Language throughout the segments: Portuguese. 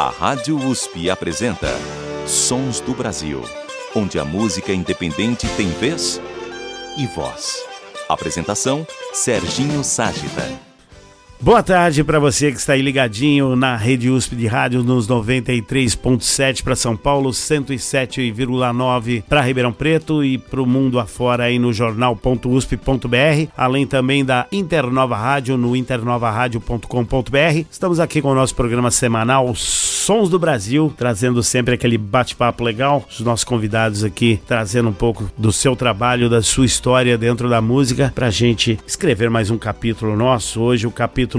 A Rádio USP apresenta Sons do Brasil, onde a música independente tem vez e voz. Apresentação, Serginho Ságita. Boa tarde para você que está aí ligadinho na Rede USP de Rádio nos 93.7 para São Paulo, 107,9 para Ribeirão Preto e para o mundo afora aí no jornal.usp.br, além também da Internova Rádio no internovaradio.com.br. Estamos aqui com o nosso programa semanal Sons do Brasil, trazendo sempre aquele bate-papo legal, os nossos convidados aqui trazendo um pouco do seu trabalho, da sua história dentro da música, para a gente escrever mais um capítulo nosso. Hoje o capítulo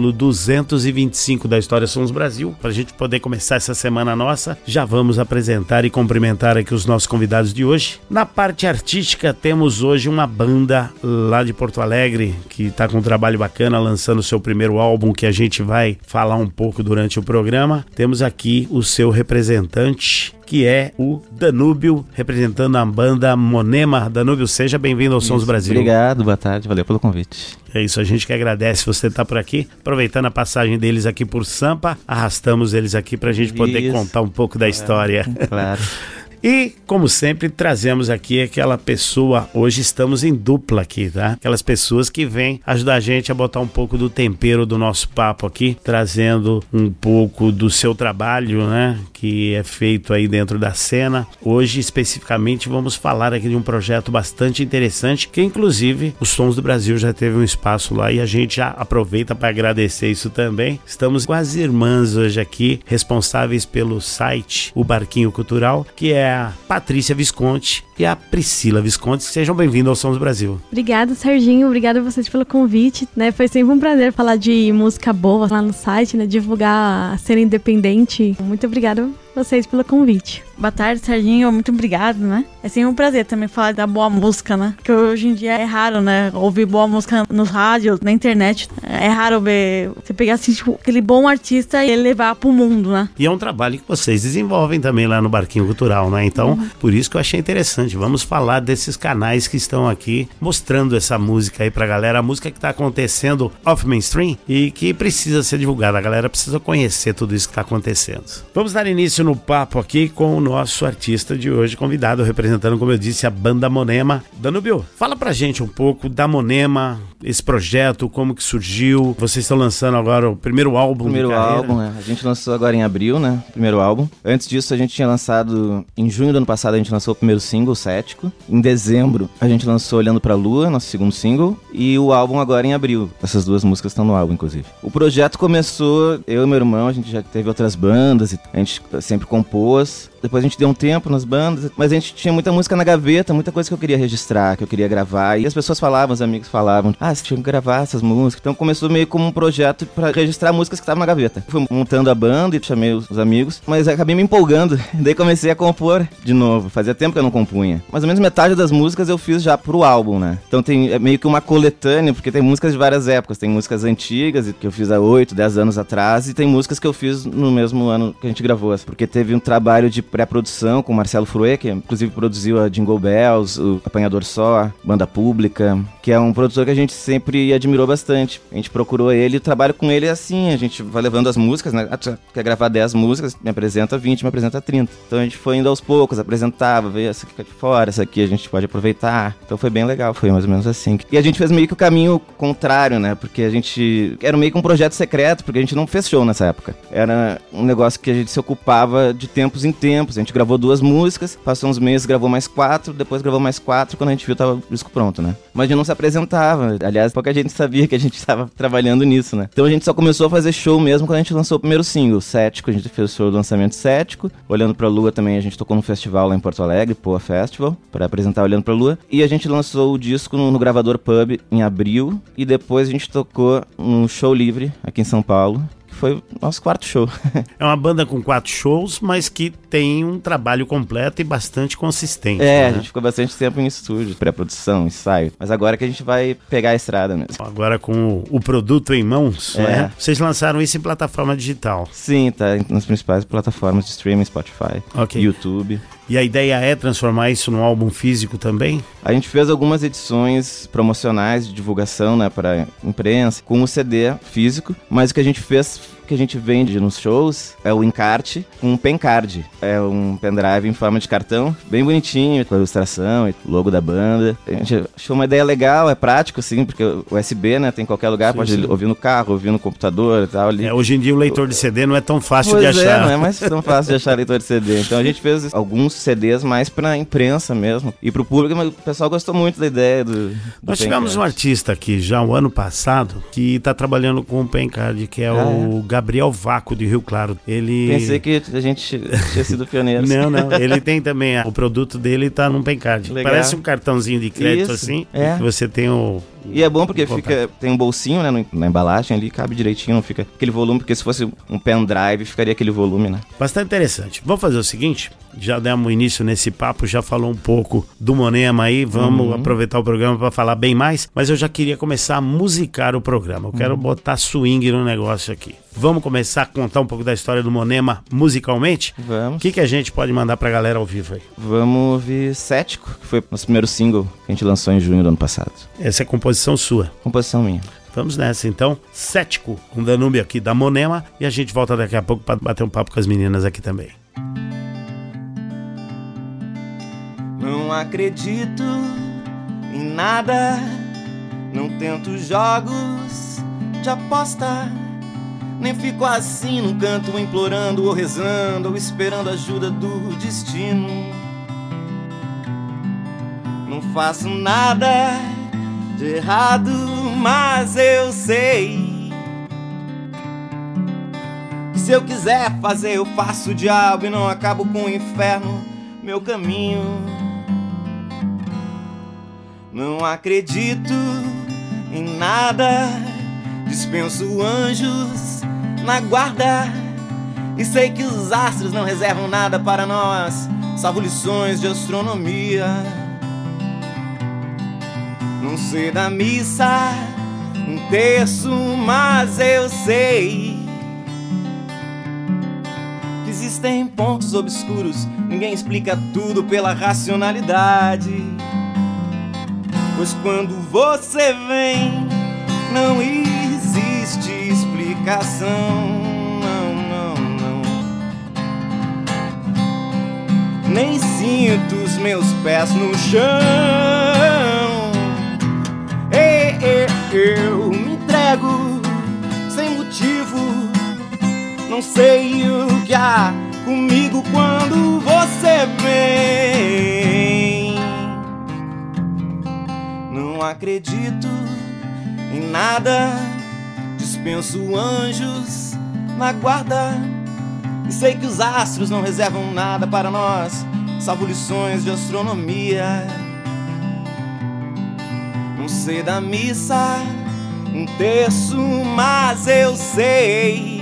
225 da História Sons Brasil. Para a gente poder começar essa semana nossa, já vamos apresentar e cumprimentar aqui os nossos convidados de hoje. Na parte artística, temos hoje uma banda lá de Porto Alegre que está com um trabalho bacana, lançando o seu primeiro álbum, que a gente vai falar um pouco durante o programa. Temos aqui o seu representante, que é o Danúbio, representando a banda Monema. Danúbio, seja bem-vindo ao Sons Brasil. Obrigado, boa tarde, valeu pelo convite. É isso, a gente que agradece você estar por aqui. Aproveitando a passagem deles aqui por Sampa, arrastamos eles aqui pra gente poder contar um pouco da história. Claro. E, como sempre, trazemos aqui aquela pessoa, hoje estamos em dupla aqui, tá? Aquelas pessoas que vêm ajudar a gente a botar um pouco do tempero do nosso papo aqui, trazendo um pouco do seu trabalho, né? Que é feito aí dentro da cena. Hoje, especificamente, vamos falar aqui de um projeto bastante interessante, que inclusive o Sons do Brasil já teve um espaço lá e a gente já aproveita para agradecer isso também. Estamos com as irmãs hoje aqui, responsáveis pelo site O Barquinho Cultural, que é a Patrícia Visconti e a Priscila Visconti. Sejam bem-vindos ao Sons do Brasil. Obrigada, Serginho. Obrigada a vocês pelo convite, né? Foi sempre um prazer falar de música boa lá no site, né? Divulgar a cena independente. Muito obrigada a vocês pelo convite. Boa tarde, Serginho. Muito obrigado, né? É sempre um prazer também falar da boa música, né? Porque hoje em dia é raro, né? Ouvir boa música no rádio, na internet. É raro ver você pegar assim, tipo, aquele bom artista e levar pro mundo, né? E é um trabalho que vocês desenvolvem também lá no Barquinho Cultural, né? Então, por isso que eu achei interessante. Vamos falar desses canais que estão aqui mostrando essa música aí pra galera. A música que tá acontecendo off mainstream e que precisa ser divulgada. A galera precisa conhecer tudo isso que tá acontecendo. Vamos dar início no papo aqui com o nosso artista de hoje, convidado, representando, como eu disse, a banda Monema. Danúbio, fala pra gente um pouco da Monema, esse projeto, como que surgiu. Vocês estão lançando agora o primeiro álbum de carreira. Primeiro álbum, né? A gente lançou agora em abril, né? Primeiro álbum. Antes disso, a gente tinha lançado, em junho do ano passado, a gente lançou o primeiro single, Cético. Em dezembro, a gente lançou Olhando Pra Lua, nosso segundo single. E o álbum agora em abril. Essas duas músicas estão no álbum, inclusive. O projeto começou, eu e meu irmão, a gente já teve outras bandas, a gente sempre compôs. Depois a gente deu um tempo nas bandas, mas a gente tinha muita música na gaveta, muita coisa que eu queria registrar, que eu queria gravar. E as pessoas falavam, os amigos falavam, você tinha que gravar essas músicas. Então começou meio como um projeto pra registrar músicas que estavam na gaveta. Fui montando a banda e chamei os amigos, mas acabei me empolgando. Daí comecei a compor de novo. Fazia tempo que eu não compunha. Mais ou menos metade das músicas eu fiz já pro álbum, né? Então é meio que uma coletânea, porque tem músicas de várias épocas. Tem músicas antigas, que eu fiz há 8, 10 anos atrás, e tem músicas que eu fiz no mesmo ano que a gente gravou. Porque teve um trabalho de pré-produção com o Marcelo Fruet, que inclusive produziu a Jingle Bells, o Apanhador Só, Banda Pública, que é um produtor que a gente sempre admirou bastante. A gente procurou ele, o trabalho com ele é assim, a gente vai levando as músicas, né? Quer gravar 10 músicas, me apresenta 20, me apresenta 30. Então a gente foi indo aos poucos, apresentava, veio essa aqui fica de fora, essa aqui a gente pode aproveitar. Então foi bem legal, foi mais ou menos assim. E a gente fez meio que o caminho contrário, né? Porque a gente era meio que um projeto secreto, porque a gente não fez show nessa época. Era um negócio que a gente se ocupava de tempos em tempos. A gente gravou 2 músicas, passou uns meses, gravou mais 4, depois gravou mais 4, quando a gente viu tava o disco pronto, né? Mas a gente não se apresentava, aliás, pouca gente sabia que a gente estava trabalhando nisso, né? Então a gente só começou a fazer show mesmo quando a gente lançou o primeiro single, Cético. A gente fez o show do lançamento Cético. Olhando Pra Lua também, a gente tocou num festival lá em Porto Alegre, Poa Festival, para apresentar Olhando Pra Lua. E a gente lançou o disco no Gravador Pub em abril, e depois a gente tocou no Show Livre aqui em São Paulo. Foi o nosso 4º show. É uma banda com 4 shows, mas que tem um trabalho completo e bastante consistente. A gente ficou bastante tempo em estúdio, pré-produção, ensaio. Mas agora que a gente vai pegar a estrada mesmo. Agora com o produto em mãos, né? Vocês lançaram isso em plataforma digital? Sim, tá nas principais plataformas de streaming, Spotify, YouTube. E a ideia é transformar isso num álbum físico também? A gente fez algumas edições promocionais de divulgação, né, para imprensa, com o CD físico, mas o que a gente fez que a gente vende nos shows é o encarte com um pencard. É um pendrive em forma de cartão, bem bonitinho, com a ilustração e logo da banda. A gente achou uma ideia legal, é prático, assim, porque o USB, né, tem em qualquer lugar, pode ouvir no carro, ouvir no computador e tal. Ali. Hoje em dia o leitor de CD não é tão fácil pois de achar. Não é mais tão fácil de achar leitor de CD. Então a gente fez alguns CDs mais pra imprensa mesmo e pro público, mas o pessoal gostou muito da ideia do Nós tivemos um artista aqui já o ano passado que tá trabalhando com o pencard, que é o Gabriel Vaco de Rio Claro. Ele... Pensei que a gente tinha sido pioneiro. Não, ele tem também, o produto dele tá num pencard. Legal. Parece um cartãozinho de crédito. Isso, assim, que você tem o... E é bom porque tem um bolsinho, né, na embalagem ali, cabe direitinho, não fica aquele volume, porque se fosse um pendrive, ficaria aquele volume, né? Bastante interessante. Vamos fazer o seguinte, já demos início nesse papo, já falou um pouco do Monema aí, vamos aproveitar o programa para falar bem mais, mas eu já queria começar a musicar o programa, eu quero botar swing no negócio aqui. Vamos começar a contar um pouco da história do Monema musicalmente? Vamos. O que a gente pode mandar pra galera ao vivo aí? Vamos ouvir Cético, que foi o nosso primeiro single que a gente lançou em junho do ano passado. Essa é composição sua? Composição minha. Vamos nessa então, Cético, com Danúbio aqui da Monema, e a gente volta daqui a pouco para bater um papo com as meninas aqui também. Não acredito em nada, não tento jogos de aposta, nem fico assim num canto implorando ou rezando ou esperando a ajuda do destino. Não faço nada de errado, mas eu sei que se eu quiser fazer eu faço o diabo e não acabo com o inferno meu caminho. Não acredito em nada, dispenso anjos na guarda e sei que os astros não reservam nada para nós, salvo lições de astronomia. Não sei da missa um terço, mas eu sei que existem pontos obscuros, ninguém explica tudo pela racionalidade. Pois quando você vem, não existe explicação. Não. Nem sinto os meus pés no chão. Eu me entrego sem motivo. Não sei o que há comigo quando você vem. Não acredito em nada, dispenso anjos na guarda e sei que os astros não reservam nada para nós, salvo lições de astronomia. Não sei da missa um terço, mas eu sei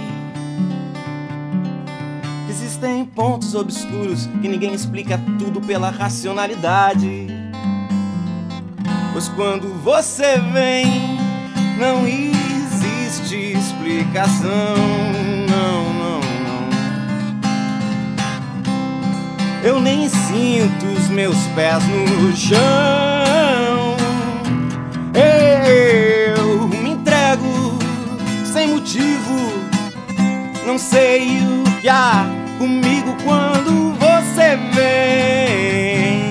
que existem pontos obscuros que ninguém explica tudo pela racionalidade. Pois quando você vem, não existe explicação. Não. Eu nem sinto os meus pés no chão. Eu me entrego sem motivo. Não sei o que há comigo quando você vem.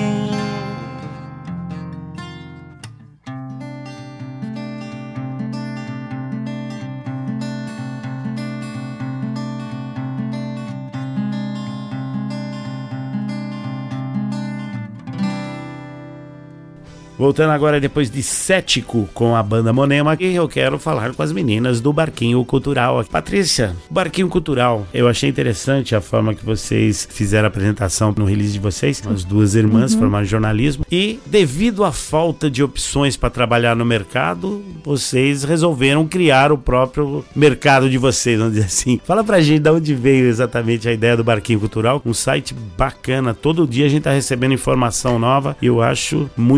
Voltando agora depois de Cético com a banda Monema, e eu quero falar com as meninas do Barquinho Cultural. Patrícia, Barquinho Cultural, eu achei interessante a forma que vocês fizeram a apresentação no release de vocês, as duas irmãs formaram jornalismo, e devido à falta de opções para trabalhar no mercado, vocês resolveram criar o próprio mercado de vocês, vamos dizer assim. Fala pra gente de onde veio exatamente a ideia do Barquinho Cultural, um site bacana, todo dia a gente tá recebendo informação nova e eu acho muito bom.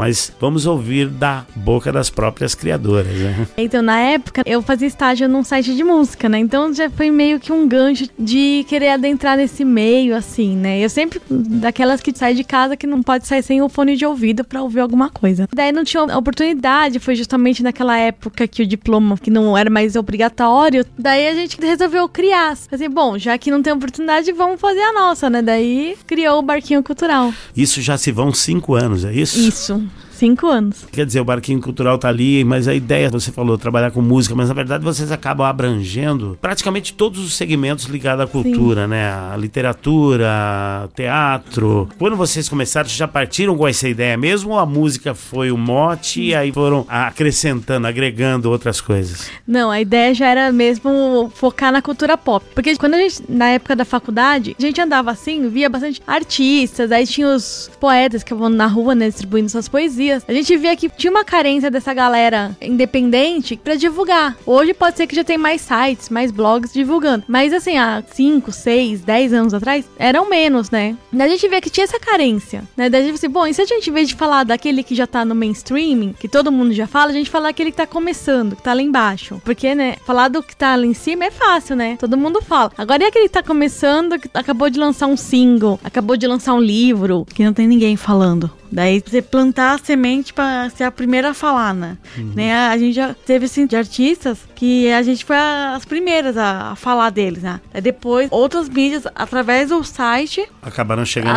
mas vamos ouvir da boca das próprias criadoras, né? Então, na época, eu fazia estágio num site de música, né? Então, já foi meio que um gancho de querer adentrar nesse meio, assim, né? Eu sempre, daquelas que sai de casa que não pode sair sem o fone de ouvido pra ouvir alguma coisa. Daí não tinha oportunidade, foi justamente naquela época que o diploma, que não era mais obrigatório, daí a gente resolveu criar. Assim, bom, já que não tem oportunidade, vamos fazer a nossa, né? Daí criou o Barquinho Cultural. Isso já se vão 5 anos, é isso? Isso. 5 anos. Quer dizer, o Barquinho Cultural tá ali, mas a ideia, você falou, trabalhar com música, mas na verdade vocês acabam abrangendo praticamente todos os segmentos ligados à cultura, né? A literatura, teatro. Quando vocês começaram, já partiram com essa ideia mesmo ou a música foi o mote e aí foram acrescentando, agregando outras coisas? Não, a ideia já era mesmo focar na cultura pop. Porque quando a gente, na época da faculdade, a gente andava assim, via bastante artistas, aí tinha os poetas que vão na rua, né, distribuindo suas poesias. A gente via que tinha uma carência dessa galera independente pra divulgar. Hoje pode ser que já tem mais sites, mais blogs divulgando. Mas assim, há 5, 6, 10 anos atrás, eram menos, né? Daí a gente via que tinha essa carência, né? Daí a gente disse, bom, e se a gente, em vez de falar daquele que já tá no mainstream, que todo mundo já fala, a gente fala daquele que tá começando, que tá lá embaixo. Porque, né, falar do que tá lá em cima é fácil, né? Todo mundo fala. Agora e aquele que tá começando, que acabou de lançar um single, acabou de lançar um livro, que não tem ninguém falando. Daí você plantar a semente pra ser a primeira a falar, né? Né? A gente já teve, assim, de artistas que a gente foi as primeiras a falar deles, né? Aí depois, outras mídias, através do site... Acabaram chegando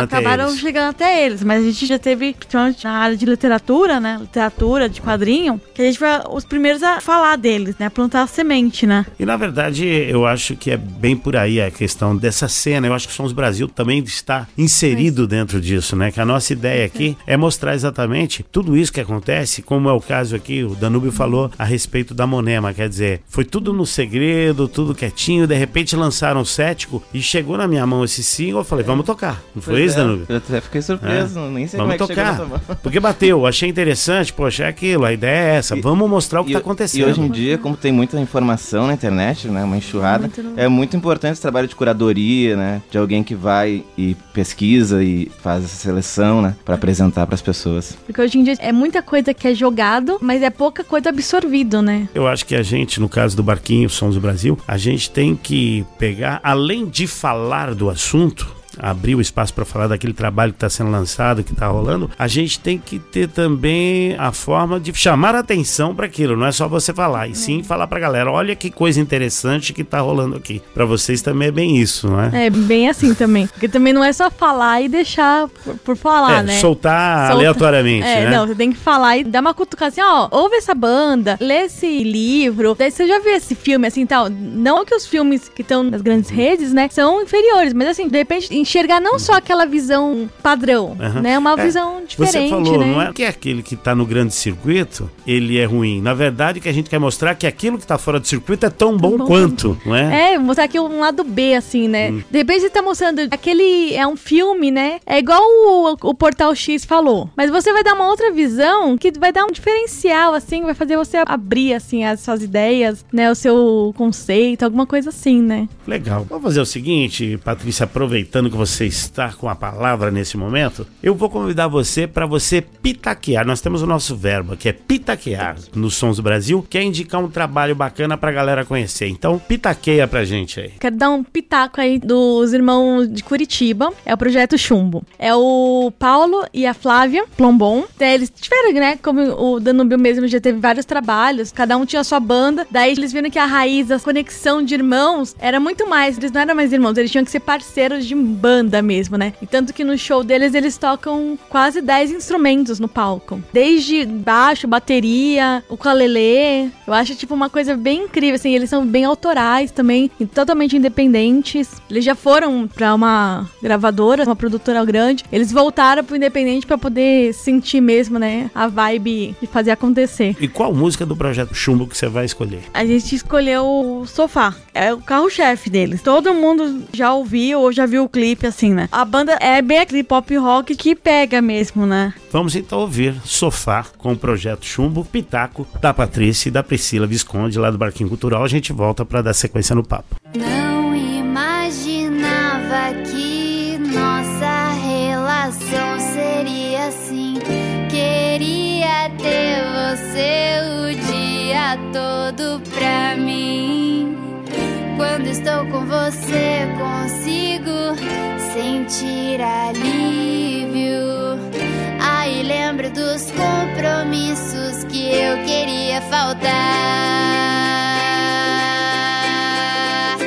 até eles. Mas a gente já teve, principalmente na área de literatura, né? Literatura, de quadrinho, que a gente foi os primeiros a falar deles, né? Plantar a semente, né? E na verdade, eu acho que é bem por aí a questão dessa cena. Eu acho que o Sons Brasil também está inserido dentro disso, né? Que a nossa ideia aqui é mostrar exatamente tudo isso que acontece, como é o caso aqui, o Danúbio falou a respeito da Monema, quer dizer, foi tudo no segredo, tudo quietinho, de repente lançaram o Cético e chegou na minha mão esse single, eu falei, vamos tocar. Não foi isso, Danúbio? Eu até fiquei surpreso, nem sei vamos como é que tocar, chegou na sua mão. porque bateu, achei interessante, poxa, é aquilo, a ideia é essa, vamos mostrar o que está acontecendo. E hoje em dia, como tem muita informação na internet, né, uma enxurrada, é muito importante esse trabalho de curadoria, né, de alguém que vai e pesquisa e faz essa seleção, né, para apresentar para as pessoas. Porque hoje em dia é muita coisa que é jogado, mas é pouca coisa absorvido, né? Eu acho que a gente, no caso do Barquinho Sons do Brasil, a gente tem que pegar, além de falar do assunto, abrir o espaço para falar daquele trabalho que está sendo lançado, que está rolando, a gente tem que ter também a forma de chamar a atenção para aquilo, não é só você falar, e sim falar para a galera, olha que coisa interessante que está rolando aqui. Para vocês também é bem isso, não é? É bem assim também, porque também não é só falar e deixar por falar, né? Soltar aleatoriamente, né? Não, você tem que falar e dar uma cutucada assim, ó, ouve essa banda, lê esse livro, daí você já viu esse filme, assim, tal. Não que os filmes que estão nas grandes redes, né, são inferiores, mas assim, de repente enxergar não só aquela visão padrão, né? Uma visão diferente, você falou, né? não é que aquele que tá no grande circuito, ele é ruim. Na verdade, que a gente quer mostrar que aquilo que tá fora do circuito é tão bom quanto, não é? É, mostrar aqui um lado B, assim, né? De repente você tá mostrando aquele é um filme, né? É igual o Portal X falou. Mas você vai dar uma outra visão que vai dar um diferencial, assim, vai fazer você abrir, assim, as suas ideias, né? O seu conceito, alguma coisa assim, né? Legal. Vamos fazer o seguinte, Patrícia, aproveitando que você está com a palavra nesse momento, eu vou convidar você para você pitaquear. Nós temos o nosso verbo, que é pitaquear no Sons do Brasil, que é indicar um trabalho bacana pra galera conhecer. Então, pitaqueia pra gente aí. Quero dar um pitaco aí dos irmãos de Curitiba. É o Projeto Chumbo. É o Paulo e a Flávia Plombon. Eles tiveram, né, como o Danúbio mesmo já teve vários trabalhos, cada um tinha a sua banda. Daí eles viram que a raiz da conexão de irmãos era muito mais. Eles não eram mais irmãos, eles tinham que ser parceiros de banda mesmo, né? E tanto que no show deles, eles tocam quase 10 instrumentos no palco. Desde baixo, bateria, ukulele. Eu acho, tipo, uma coisa bem incrível, assim. Eles são bem autorais também, e totalmente independentes. Eles já foram pra uma gravadora, uma produtora grande. Eles voltaram pro independente pra poder sentir mesmo, né, a vibe de fazer acontecer. E qual música do Projeto Chumbo que você vai escolher? A gente escolheu o Sofá. É o carro-chefe deles. Todo mundo já ouviu ou já viu o clipe, assim, né? A banda é bem aquele pop rock que pega mesmo, né? Vamos então ouvir Sofá com o Projeto Chumbo, Pitaco, da Patrícia e da Priscila Visconde, lá do Barquinho Cultural. A gente volta para dar sequência no papo. Não imaginava que nossa relação seria assim. Queria pra mim. Quando estou com você, consigo sentir alívio. Aí lembro dos compromissos que eu queria faltar.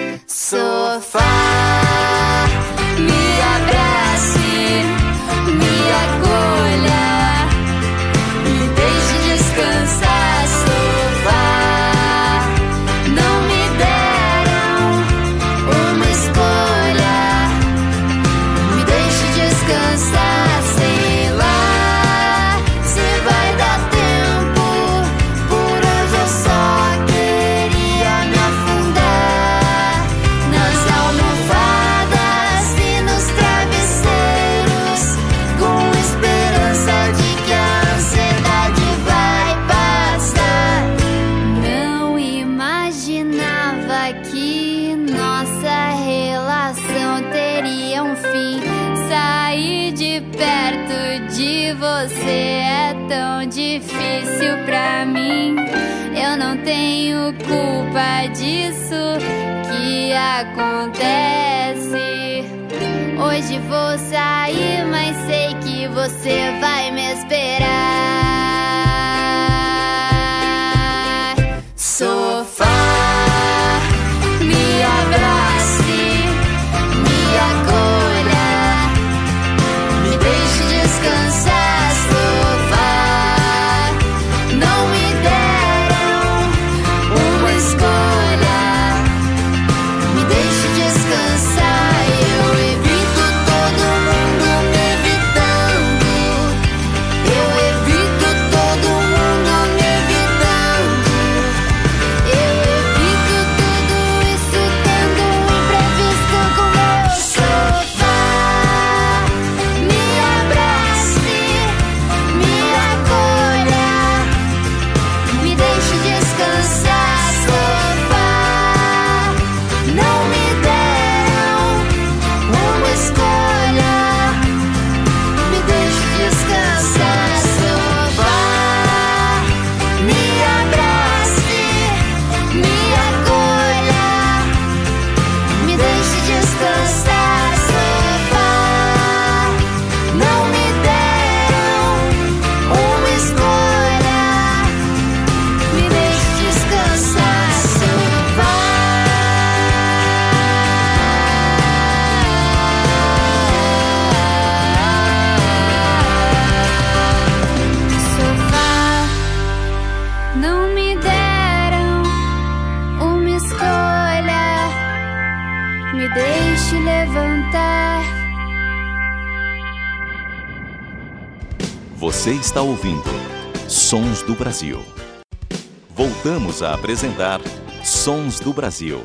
Sofá, me abrace, me acolha, me deixe descansar. Sofá, não me deram uma escolha, me deixe descansar. Sei lá se vai dar tempo, por hoje eu só queria me afundar nas almofadas e nos travesseiros, com esperança de que a ansiedade vai passar. Não imaginava que nossa relação teria um fim. Sair de perto de você é tão difícil pra mim. Eu não tenho culpa disso que acontece. Hoje vou sair, mas sei que você vai me esperar. Sofá, me abrace, me acolha, me deixe descansar. Sofá, não me deram uma escolha, me deixe descansar. Eu evito todo mundo me evitando, eu evito todo mundo me evitando, eu evito tudo isso tendo um imprevisto com meu sofá. Me abrace, me acolha, me deixe descansar. Sofá, não me deram uma escolha, me deixe descansar. Sofá, me abrace, me acolha, me deixe descansar. Sofá, não me deram uma escolha, me deixe descansar. Sofá, sofá, não me deram uma escolha, me deixe levantar. Você está ouvindo Sons do Brasil. Voltamos a apresentar Sons do Brasil.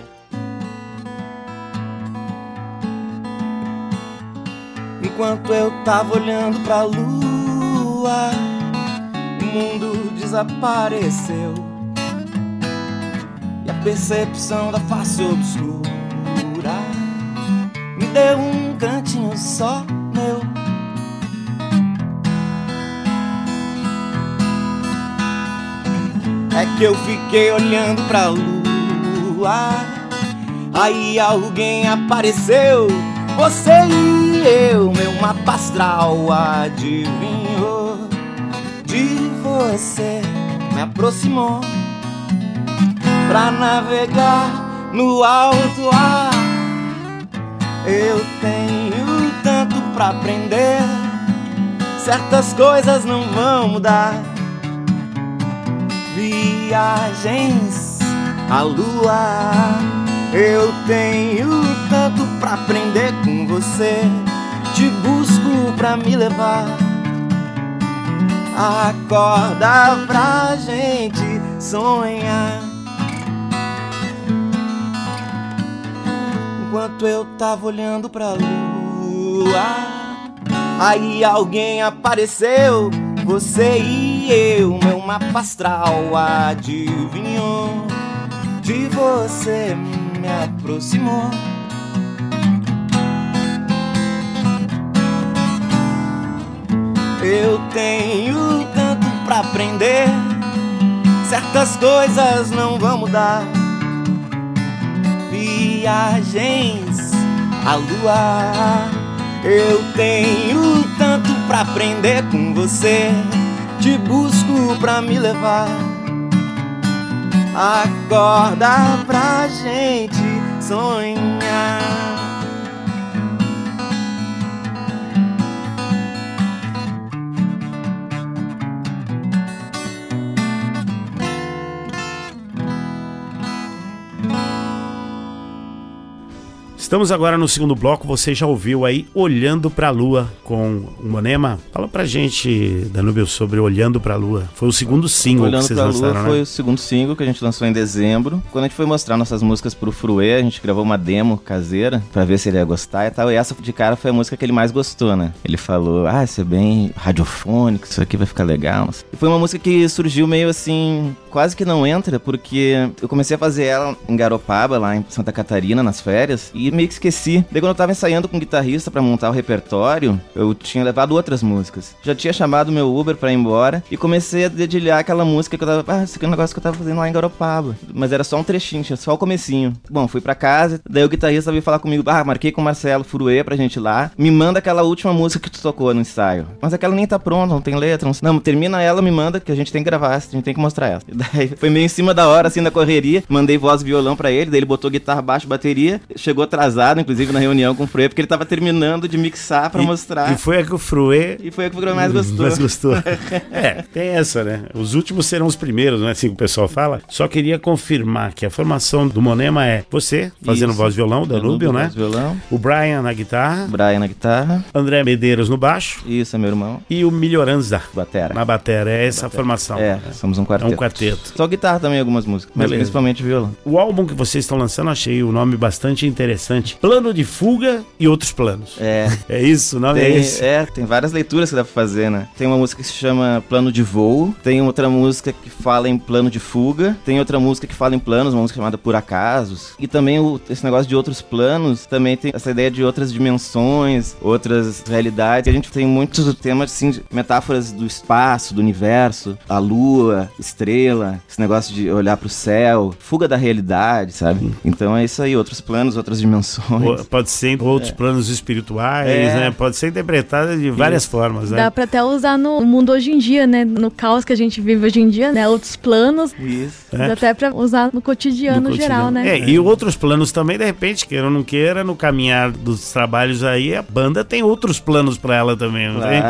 Enquanto eu tava olhando pra lua, o mundo desapareceu e a percepção da face obscura me deu um cantinho só meu. É que eu fiquei olhando pra lua, aí alguém apareceu. Você e eu, meu mapa astral adivinhou. De você me aproximou pra navegar no alto ar. Eu tenho tanto pra aprender, certas coisas não vão mudar. Viagens à lua, eu tenho tanto pra aprender com você. Te busco pra me levar, acorda pra gente sonhar. Enquanto eu tava olhando pra lua, aí alguém apareceu. Você e eu, meu mapa astral adivinhou. De você me aproximou. Eu tenho tanto pra aprender, certas coisas não vão mudar. viagens à lua. Eu tenho tanto pra aprender com você, te busco pra me levar. Acorda pra gente sonhar. Estamos agora no segundo bloco, você já ouviu aí Olhando pra Lua com o Monema. Fala pra gente, Danúbio, sobre Olhando pra Lua. Foi o segundo single que vocês lançaram, Olhando pra Lua foi o segundo single que a gente lançou em dezembro. Quando a gente foi mostrar nossas músicas pro Fruê, a gente gravou uma demo caseira pra ver se ele ia gostar e tal. E essa de cara foi a música que ele mais gostou, né? Ele falou, isso é bem radiofônico, isso aqui vai ficar legal. E foi uma música que surgiu meio assim, quase que não entra, porque eu comecei a fazer ela em Garopaba, lá em Santa Catarina, nas férias, e meio que esqueci. Daí quando eu tava ensaiando com o guitarrista pra montar o repertório, eu tinha levado outras músicas. Já tinha chamado meu Uber pra ir embora e comecei a dedilhar aquela música que eu tava... esse aqui é um negócio que eu tava fazendo lá em Garopaba. Mas era só um trechinho, tinha só o comecinho. Bom, fui pra casa, daí o guitarrista veio falar comigo, marquei com o Marcelo Fruê pra gente ir lá, me manda aquela última música que tu tocou no ensaio. Mas aquela nem tá pronta, não tem letra, não, termina ela, me manda, que a gente tem que gravar, a gente tem que mostrar ela. E daí foi meio em cima da hora, assim, na correria, mandei voz e violão pra ele, daí ele botou guitarra, baixo, bateria, chegou atrasado, inclusive na reunião com o Fruê, porque ele tava terminando de mixar pra mostrar. E foi a que o Fruê... E foi a que o Fruê mais gostou. Mais gostou. Tem essa, né? Os últimos serão os primeiros, não é assim que o pessoal fala? Só queria confirmar que a formação do Monema é você, fazendo voz e violão, Danúbio, né? Voz, violão. O Brian na guitarra. André Medeiros no baixo. Isso, é meu irmão. E o Melhoranza batera. Na batera. É essa a formação. Somos um quarteto. É um quarteto. Só guitarra também, algumas músicas, mas principalmente violão. O álbum que vocês estão lançando, achei o nome bastante interessante. Plano de Fuga e Outros Planos. É isso, o nome é esse? Tem várias leituras que dá pra fazer, né? Tem uma música que se chama Plano de Voo, tem outra música que fala em plano de fuga, tem outra música que fala em planos, uma música chamada Por Acasos, e também esse negócio de outros planos, também tem essa ideia de outras dimensões, outras realidades. A gente tem muitos temas, assim, de metáforas do espaço, do universo, a lua, estrela, esse negócio de olhar pro céu, fuga da realidade, sabe? Então é isso aí, outros planos, outras dimensões. Pode ser outros planos espirituais, né? Pode ser interpretada de várias formas, né? Dá pra até usar no mundo hoje em dia, né? No caos que a gente vive hoje em dia, né? Outros planos. Isso. Dá até pra usar no cotidiano geral, né? E outros planos também, de repente, queira ou não queira, no caminhar dos trabalhos aí, a banda tem outros planos pra ela também, não tem?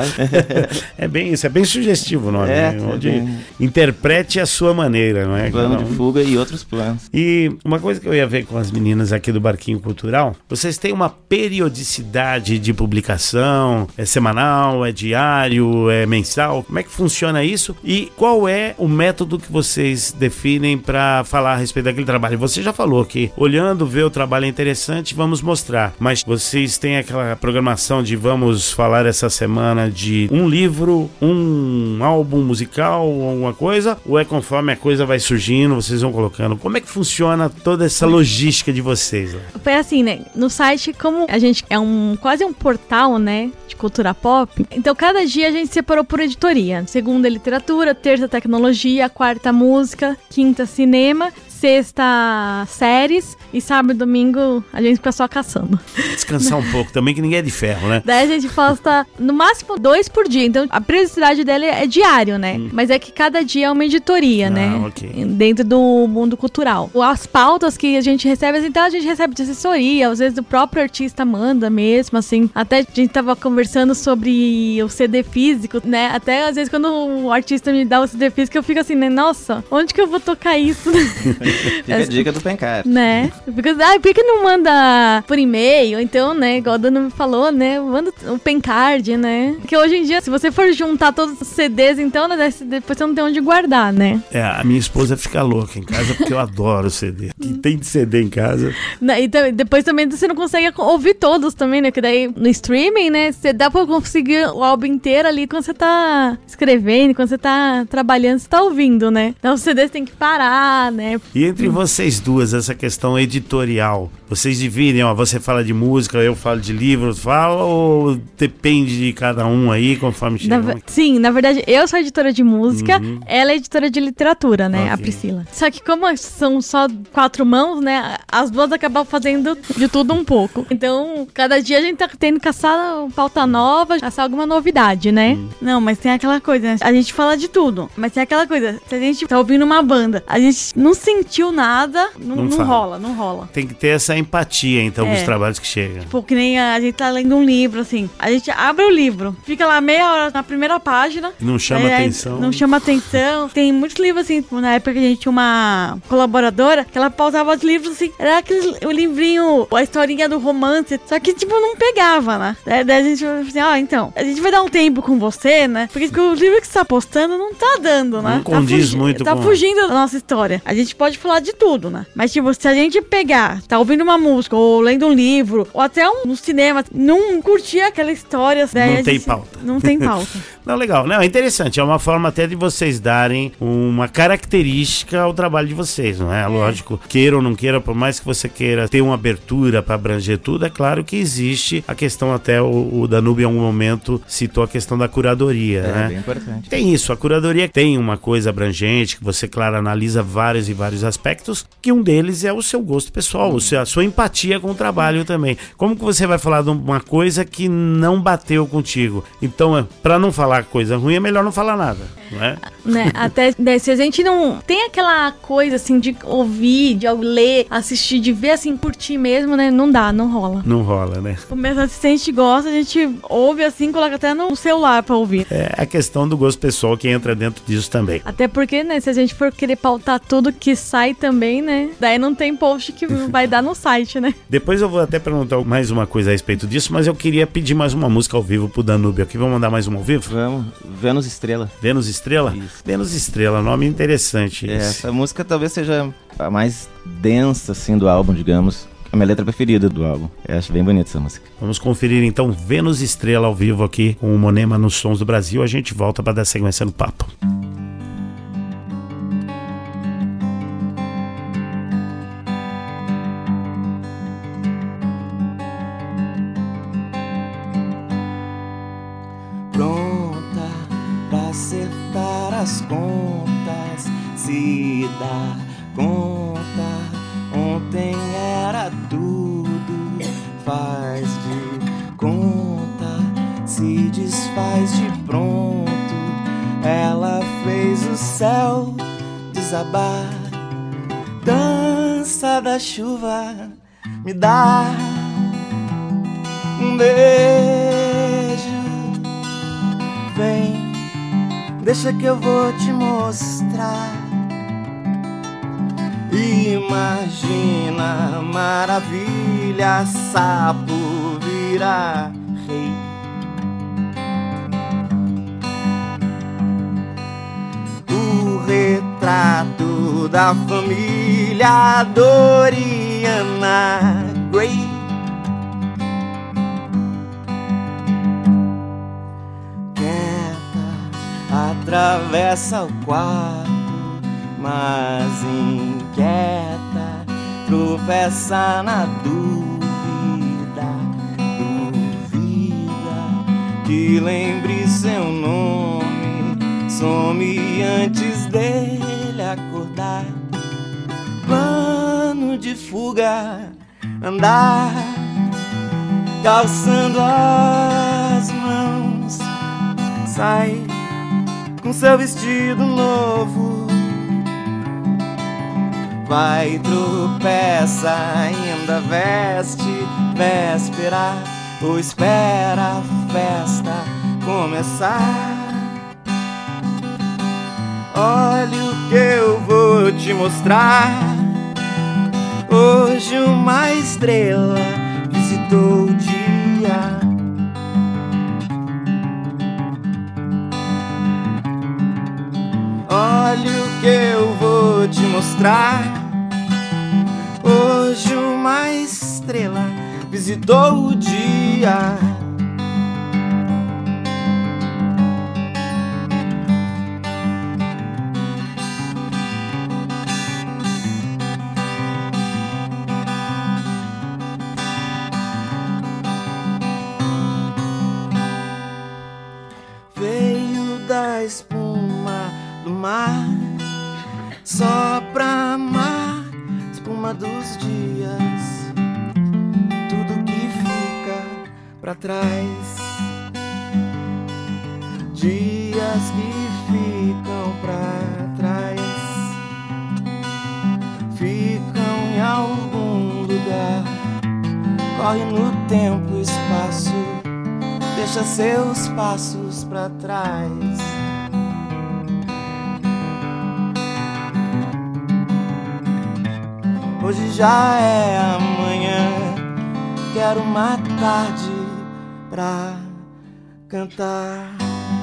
É bem isso, é bem sugestivo o nome, né? Onde interprete a sua maneira, não é? Plano de fuga e outros planos. E uma coisa que eu ia ver com as meninas aqui do Barquinho Cultural, vocês têm uma periodicidade de publicação? É semanal, é diário, é mensal? Como é que funciona isso? E qual é o método que vocês definem para falar a respeito daquele trabalho? Você já falou que olhando, ver o trabalho é interessante, vamos mostrar. Mas vocês têm aquela programação de vamos falar essa semana de um livro, um álbum musical, alguma coisa? Ou é conforme a coisa vai surgindo, vocês vão colocando? Como é que funciona toda essa logística de vocês? Foi assim, né? No site, como a gente é quase um portal, né? De cultura pop. Então, cada dia a gente separou por editoria. Segunda, literatura. Terça, tecnologia. Quarta, música. Quinta, cinema. Sexta, séries. E sábado e domingo a gente fica só caçando. Descansar um pouco também, que ninguém é de ferro, né? Daí a gente posta no máximo 2 por dia. Então a periodicidade dela é diário, né? Mas é que cada dia é uma editoria, né? Okay. Dentro do mundo cultural. As pautas que a gente recebe, então a gente recebe de assessoria. Às vezes o próprio artista manda mesmo, assim. Até a gente tava conversando sobre o CD físico, né? Até às vezes quando o artista me dá o CD físico, eu fico assim, né? Nossa, onde que eu vou tocar isso? Fica a dica do Pencard. Né? Por que não manda por e-mail? Então, né, igual a Dana me falou, né, manda o Pencard, né? Porque hoje em dia, se você for juntar todos os CDs, então, né, depois você não tem onde guardar, né? A minha esposa fica louca em casa porque eu adoro CD. Que tem de CD em casa. E depois também você não consegue ouvir todos também, né? Porque daí no streaming, né, você dá pra conseguir o álbum inteiro ali quando você tá escrevendo, quando você tá trabalhando, você tá ouvindo, né? Então os CDs tem que parar, né? E E entre vocês duas, essa questão editorial, vocês dividem, ó, você fala de música, eu falo de livros, fala, ou depende de cada um aí, conforme chega? Sim, na verdade, eu sou editora de música, ela é editora de literatura, né, a Priscila. Só que como são só 4 mãos, né, as duas acabam fazendo de tudo um pouco. Então, cada dia a gente tá tendo que caçar pauta nova, caçar alguma novidade, né? Não, mas tem aquela coisa, né? A gente fala de tudo, mas tem aquela coisa, se a gente tá ouvindo uma banda, a gente não sentiu nada, não rola. Tem que ter essa empatia, então, com os trabalhos que chegam. Tipo, que nem a gente tá lendo um livro, assim, a gente abre o livro, fica lá meia hora na primeira página. Não chama atenção. Não chama atenção. Tem muitos livros, assim, tipo, na época que a gente tinha uma colaboradora, que ela pausava os livros, assim, era aquele o livrinho, a historinha do romance, só que, tipo, não pegava, né? Daí a gente falou assim, então, a gente vai dar um tempo com você, né? Porque o livro que você tá postando não tá dando, né? Não condiz muito tá fugindo da nossa história. A gente pode falar de tudo, né? Mas, tipo, se a gente pegar, tá ouvindo uma música, ou lendo um livro, ou até no cinema, não curtir aquela história... Não tem pauta. Não tem pauta. Não, legal. Não, é interessante. É uma forma até de vocês darem uma característica ao trabalho de vocês, não é? Lógico, queira ou não queira, por mais que você queira ter uma abertura para abranger tudo, é claro que existe a questão, até o Danúbio em algum momento citou a questão da curadoria, né? É bem importante. Tem isso, a curadoria tem uma coisa abrangente, que você, claro, analisa vários e vários aspectos, que um deles é o seu gosto pessoal, a sua empatia com o trabalho também. Como que você vai falar de uma coisa que não bateu contigo? Então, para não falar coisa ruim, é melhor não falar nada, não é? Né? Até se a gente não tem aquela coisa assim de ouvir, de ler, assistir, de ver assim, curtir mesmo, né? Não dá, não rola. Não rola, né? Mesmo se a gente gosta, a gente ouve assim, coloca até no celular pra ouvir. É a questão do gosto pessoal que entra dentro disso também. Até porque, né, se a gente for querer pautar tudo que sai também, né? Daí não tem post que vai dar no site, né? Depois eu vou até perguntar mais uma coisa a respeito disso, mas eu queria pedir mais uma música ao vivo pro Danúbio aqui. Vamos mandar mais uma ao vivo? Vamos. Vênus Estrela. Vênus Estrela? Isso. Vênus Estrela, nome interessante. Essa música talvez seja a mais densa, assim, do álbum, digamos. A minha letra preferida do álbum. Eu acho bem bonita essa música. Vamos conferir então Vênus Estrela ao vivo aqui com o Monema nos Sons do Brasil. A gente volta para dar sequência no papo. Pronta pra acertar as contas, se dá conta, ontem era tudo, faz de conta, se desfaz de pronto, ela fez o céu desabar, dança da chuva, me dá um beijo, vem, deixa que eu vou te mostrar. Imagina a maravilha, sapo virar rei. O retrato da família Doriana Gray. Atravessa o quarto, mas inquieta, tropeça na dúvida, que lembre seu nome, some antes dele acordar. Plano de fuga, andar, calçando as mãos, sai com seu vestido novo, vai, tropeça, ainda veste véspera, ou espera a festa começar. Olha o que eu vou te mostrar. Hoje uma estrela visitou o dia. Olha o que eu vou te mostrar. Hoje uma estrela visitou o dia. dias, tudo que fica pra trás. Dias que ficam pra trás, ficam em algum lugar. Corre no tempo e espaço, deixa seus passos pra trás. Hoje já é amanhã, quero uma tarde pra cantar.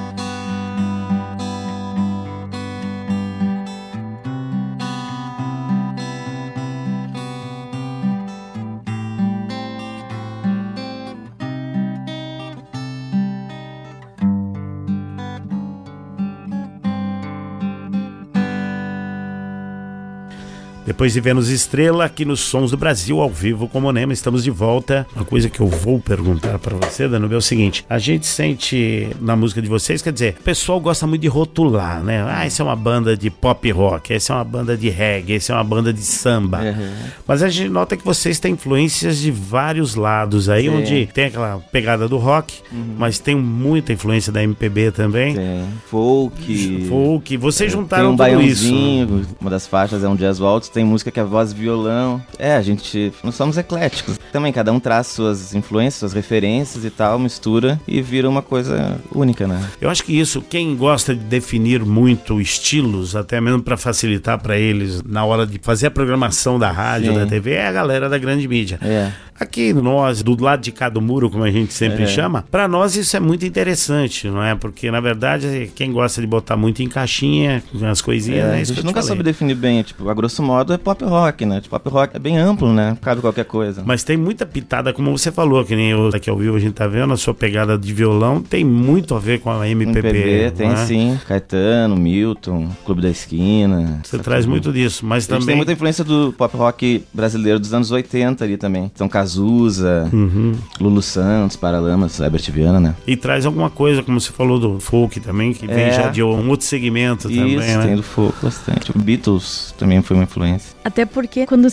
Depois de Vênus Estrela, aqui nos Sons do Brasil, ao vivo com Monema, estamos de volta. Uma coisa que eu vou perguntar pra você, Danube, é o seguinte: a gente sente na música de vocês, quer dizer, o pessoal gosta muito de rotular, né? Ah, essa é uma banda de pop rock, essa é uma banda de reggae, essa é uma banda de samba. Mas a gente nota que vocês têm influências de vários lados aí, onde tem aquela pegada do rock, mas tem muita influência da MPB também. Tem folk. Vocês juntaram tem um tudo isso. Uma das faixas é um jazz waltz, tem música que é voz e violão. Nós somos ecléticos. Também cada um traz suas influências, suas referências e tal, mistura e vira uma coisa única, né? Eu acho que isso, quem gosta de definir muito estilos, até mesmo para facilitar para eles na hora de fazer a programação da rádio, da TV, é a galera da grande mídia. Aqui nós, do lado de cá do muro, como a gente sempre chama, pra nós isso é muito interessante, não é? Porque, na verdade, quem gosta de botar muito em caixinha, as coisinhas, né? A gente nunca soube definir bem, tipo, a grosso modo é pop rock, né? Tipo, pop rock é bem amplo, né? Cabe qualquer coisa. Mas tem muita pitada, como você falou, que nem eu aqui ao vivo a gente tá vendo, a sua pegada de violão tem muito a ver com a MPB. Tem sim. Caetano, Milton, Clube da Esquina. Você traz muito disso, mas também... tem muita influência do pop rock brasileiro dos anos 80 ali também. Então, Cazuza, Lulu Santos, Paralamas, Herbert Viana, né? E traz alguma coisa, como você falou, do folk também, que vem já de um outro segmento também, né? Tem do folk bastante. O Beatles também foi uma influência. Até porque quando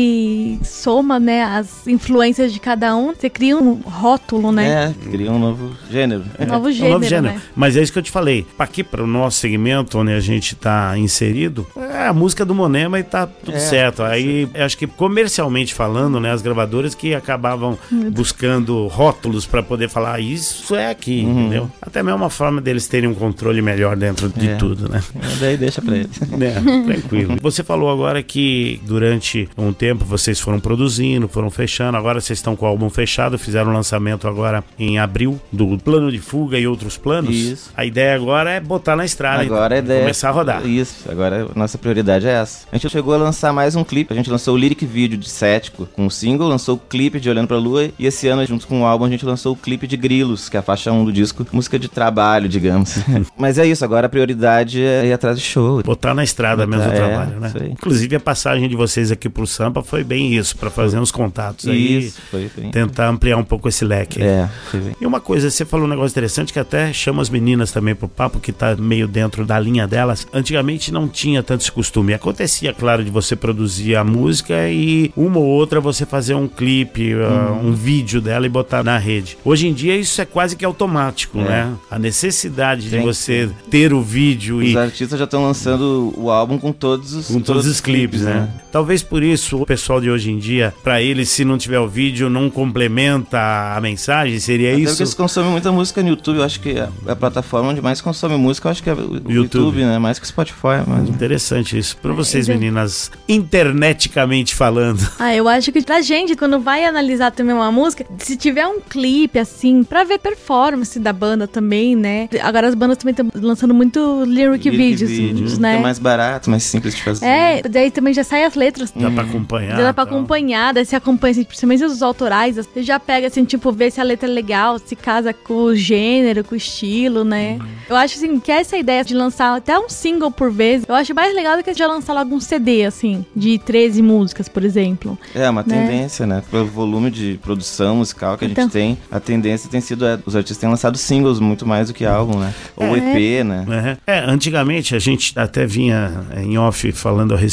se soma, né, as influências de cada um, você cria um rótulo, né? Cria um novo gênero. Um novo gênero, né? Mas é isso que eu te falei. Aqui para o nosso segmento, onde a gente tá inserido, é a música do Monema e tá tudo certo. Aí, acho que comercialmente falando, né, as gravadoras que acabavam buscando rótulos para poder falar isso é aqui, entendeu? Até mesmo uma forma deles terem um controle melhor dentro de tudo, né? Daí deixa pra eles. Tranquilo. Você falou agora que durante um tempo vocês foram produzindo, foram fechando, agora vocês estão com o álbum fechado, fizeram o lançamento agora em abril do Plano de Fuga e Outros Planos. Isso. A ideia agora é botar na estrada, agora então, começar a rodar. Isso, agora a nossa prioridade é essa. A gente chegou a lançar mais um clipe, a gente lançou o lyric video de Cético com o single, lançou o clipe de Olhando Pra Lua, e esse ano, junto com o álbum, a gente lançou o clipe de Grilos, que é a faixa 1 do disco, música de trabalho, digamos. Mas é isso, agora a prioridade é ir atrás de show. Botar na estrada mesmo o trabalho, né? Inclusive a passagem de vocês aqui pro Sampa foi bem isso, pra fazer uns contatos aí. Isso, foi bem. Tentar ampliar um pouco esse leque. Foi bem. E uma coisa, você falou um negócio interessante que até chama as meninas também pro papo, que tá meio dentro da linha delas. Antigamente não tinha tanto esse costume. Acontecia, claro, de você produzir a música e uma ou outra você fazer um clipe, um vídeo dela e botar na rede. Hoje em dia isso é quase que automático, né? A necessidade de você ter o vídeo Os artistas já estão lançando o álbum com todos os clipes, né? Talvez por isso o pessoal de hoje em dia, pra eles, se não tiver o vídeo, não complementa a mensagem, seria até isso? Porque eles consomem muita música no YouTube, eu acho que a plataforma onde mais consome música, eu acho que é o YouTube, né? Mais que o Spotify. Mas... Interessante isso. Pra vocês, meninas, interneticamente falando. Eu acho que pra gente, quando vai analisar também uma música, se tiver um clipe, assim, pra ver performance da banda também, né? Agora as bandas também estão lançando muito lyric videos, né? É mais barato, mais simples de fazer. Daí também já sai as letras. Dá pra acompanhar. Já dá pra acompanhar, daí você acompanha, assim, principalmente os autorais, você já pega, assim, tipo, vê se a letra é legal, se casa com o gênero, com o estilo, né? Eu acho, assim, que essa ideia de lançar até um single por vez, eu acho mais legal do que já lançar logo um CD, assim, de 13 músicas, por exemplo. É uma tendência, né? Pelo volume de produção musical que a gente tem, a tendência tem sido, os artistas têm lançado singles muito mais do que álbum, né? Ou EP, né? Antigamente a gente até vinha em off falando a respeito disso,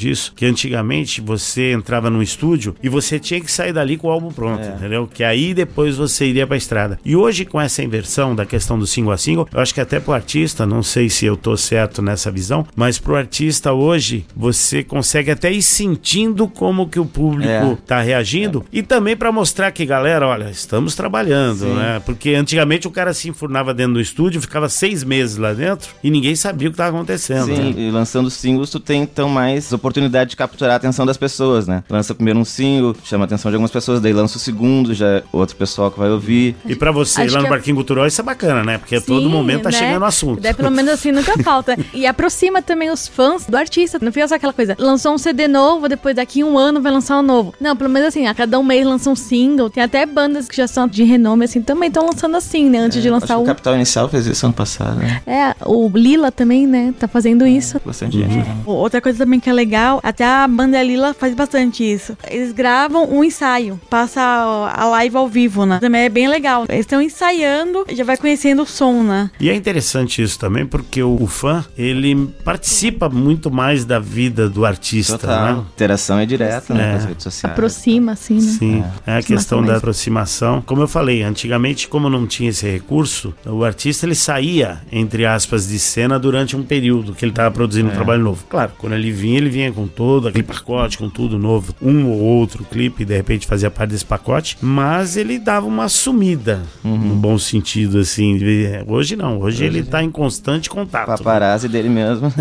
disso, que antigamente você entrava num estúdio e você tinha que sair dali com o álbum pronto, entendeu? Que aí depois você iria pra estrada. E hoje, com essa inversão da questão do single a single, eu acho que até pro artista, não sei se eu tô certo nessa visão, mas pro artista hoje, você consegue até ir sentindo como que o público tá reagindo e também pra mostrar que, galera, olha, estamos trabalhando, né? Porque antigamente o cara se enfurnava dentro do estúdio, ficava 6 meses lá dentro e ninguém sabia o que tava acontecendo. Sim, e lançando singles, tu tem então mais oportunidade de capturar a atenção das pessoas, né? Lança primeiro um single, chama a atenção de algumas pessoas, daí lança o segundo, já é outro pessoal que vai ouvir. E pra você ir lá no Barquinho Cultural, isso é bacana, né? Porque a todo momento tá chegando o assunto. Daí pelo menos assim nunca falta. E aproxima também os fãs do artista. Não fica só aquela coisa, lançou um CD novo, depois daqui 1 ano vai lançar um novo. Não, pelo menos assim, a cada um mês lança um single. Tem até bandas que já são de renome, assim, também estão lançando assim, né? Antes de lançar o Capital Inicial fez isso ano passado, né? O Lila também, né? Tá fazendo isso. Bastante gente. Outra coisa também que é legal, até a banda Lila faz bastante isso. Eles gravam um ensaio, passa a live ao vivo, né? Também é bem legal. Eles estão ensaiando, já vai conhecendo o som, né? E é interessante isso também, porque o fã, ele participa muito mais da vida do artista, Total. né? A interação é direta, né? Com as redes sociais. Aproxima, assim, né? Sim, é a questão da aproximação. Como eu falei, antigamente, como não tinha esse recurso, o artista, ele saía, entre aspas, de cena durante um período que ele estava produzindo um trabalho novo. Claro, quando ele vinha com todo aquele pacote, com tudo novo, um ou outro clipe, de repente fazia parte desse pacote, mas ele dava uma sumida, no bom sentido, assim. Hoje não, hoje ele tá em constante contato. Paparazzi dele mesmo.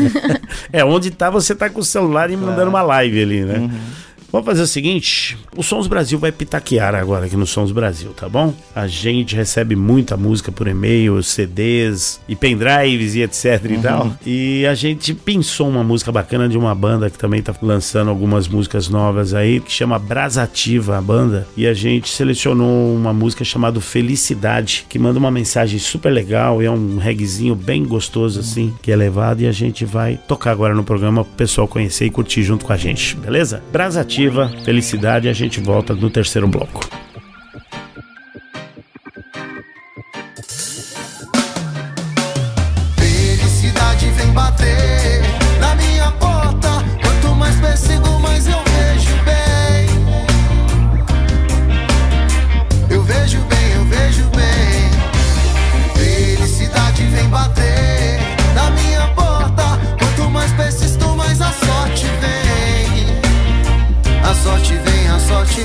Onde tá, você tá com o celular e mandando uma live ali, né? Vamos fazer o seguinte, o Sons Brasil vai pitaquear agora aqui no Sons Brasil, tá bom? A gente recebe muita música por e-mail, CDs e pendrives e etc e tal. E a gente pensou uma música bacana de uma banda que também tá lançando algumas músicas novas aí, que chama Brasativa, a banda. E a gente selecionou uma música chamada Felicidade, que manda uma mensagem super legal, e é um reggaezinho bem gostoso assim, que é levado, e a gente vai tocar agora no programa pro pessoal conhecer e curtir junto com a gente, beleza? Brasativa, Felicidade, e a gente volta no terceiro bloco. Felicidade vem bater na minha porta. Quanto mais persigo, mais eu vejo bem. Eu vejo bem, eu vejo bem. Felicidade vem bater na minha porta. Quanto mais persisto, mais a sorte vem. A sorte vem, a sorte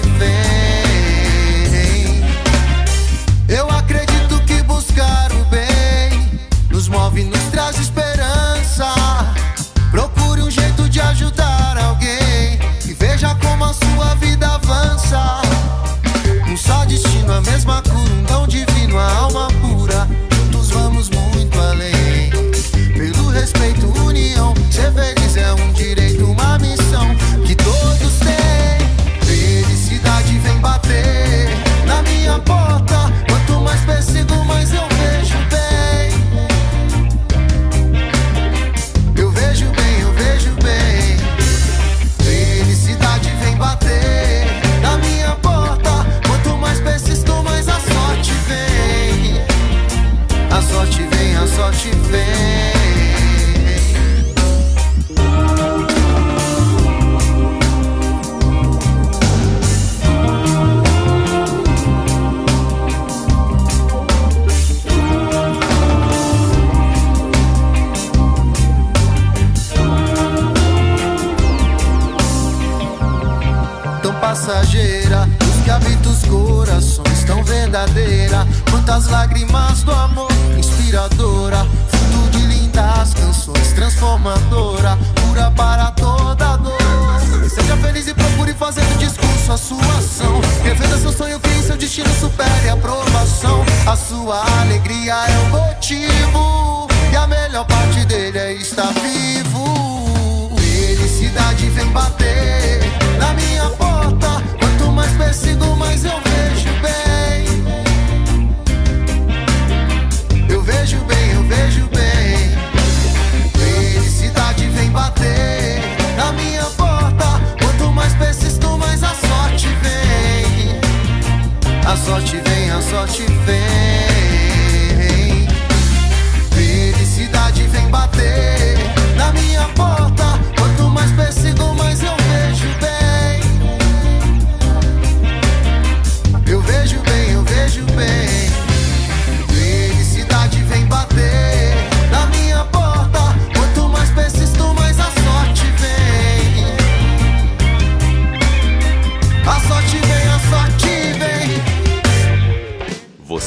vem. Eu acredito que buscar o bem nos move, nos traz esperança. Procure um jeito de ajudar alguém e veja como a sua vida avança. Um só destino, a mesma cura, um dom divino, a alma pura. Juntos vamos muito além. Pelo respeito, união, ser feliz é um direito, uma missão que todos têm. Felicidade vem bater na minha porta. Quanto mais persigo, mais eu vejo bem. Eu vejo bem, eu vejo bem. Felicidade vem bater na minha porta. Quanto mais persisto, mais a sorte vem. A sorte vem, a sorte vem. Passageira, luz que habita os corações, tão verdadeira. Quantas lágrimas do amor, inspiradora. Fruto de lindas canções, transformadora, cura para toda dor. Seja feliz e procure fazer do discurso a sua ação. Revenda seu sonho, que em seu destino supere a aprovação. A sua alegria é o motivo, e a melhor parte dele é estar vivo. Felicidade vem bater na minha porta. Quanto mais persigo, mais eu vejo bem. Eu vejo bem, eu vejo bem. Felicidade vem bater na minha porta. Quanto mais persisto, mais a sorte vem. A sorte vem, a sorte vem. Felicidade vem bater na minha porta. Quanto mais persigo,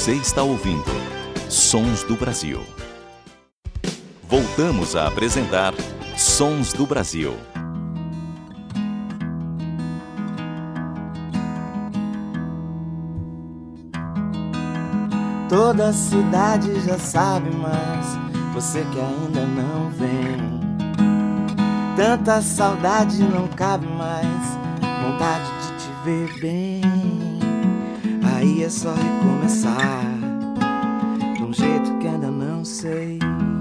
Você está ouvindo Sons do Brasil. Voltamos a apresentar Sons do Brasil. Toda a cidade já sabe, mas você que ainda não vem. Tanta saudade não cabe mais, vontade de te ver bem. Aí é só recomeçar, de um jeito que ainda não sei.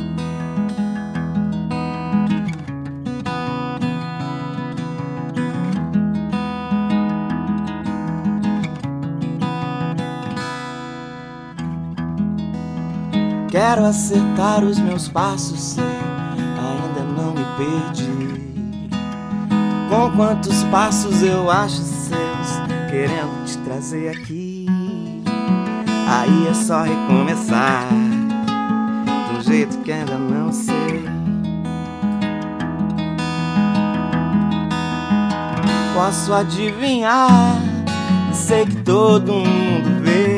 Quero acertar os meus passos, sei, ainda não me perdi. Com quantos passos eu acho seus, querendo te trazer aqui. Aí é só recomeçar, de um jeito que ainda não sei. Posso adivinhar, sei que todo mundo vê.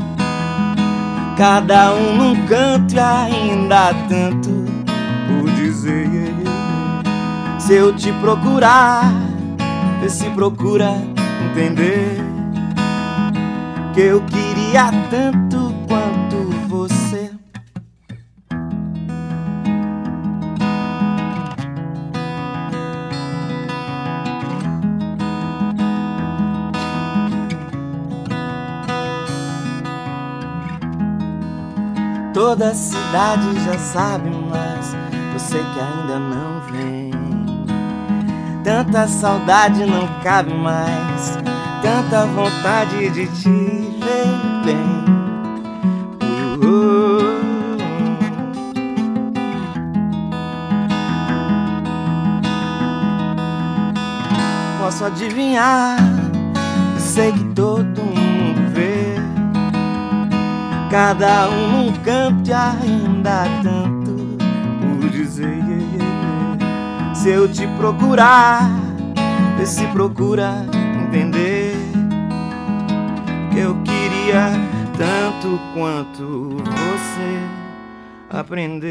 Cada um num canto e ainda há tanto por dizer. Se eu te procurar, vê se procura entender que eu queria tanto quanto você. Toda a cidade já sabe, mas você que ainda não vem. Tanta saudade não cabe mais, tanta vontade de te ver bem. Posso adivinhar, eu sei que todo mundo vê. Cada um num canto e ainda há tanto por dizer. Se eu te procurar, vê se procura entender que eu queria tanto quanto você aprender.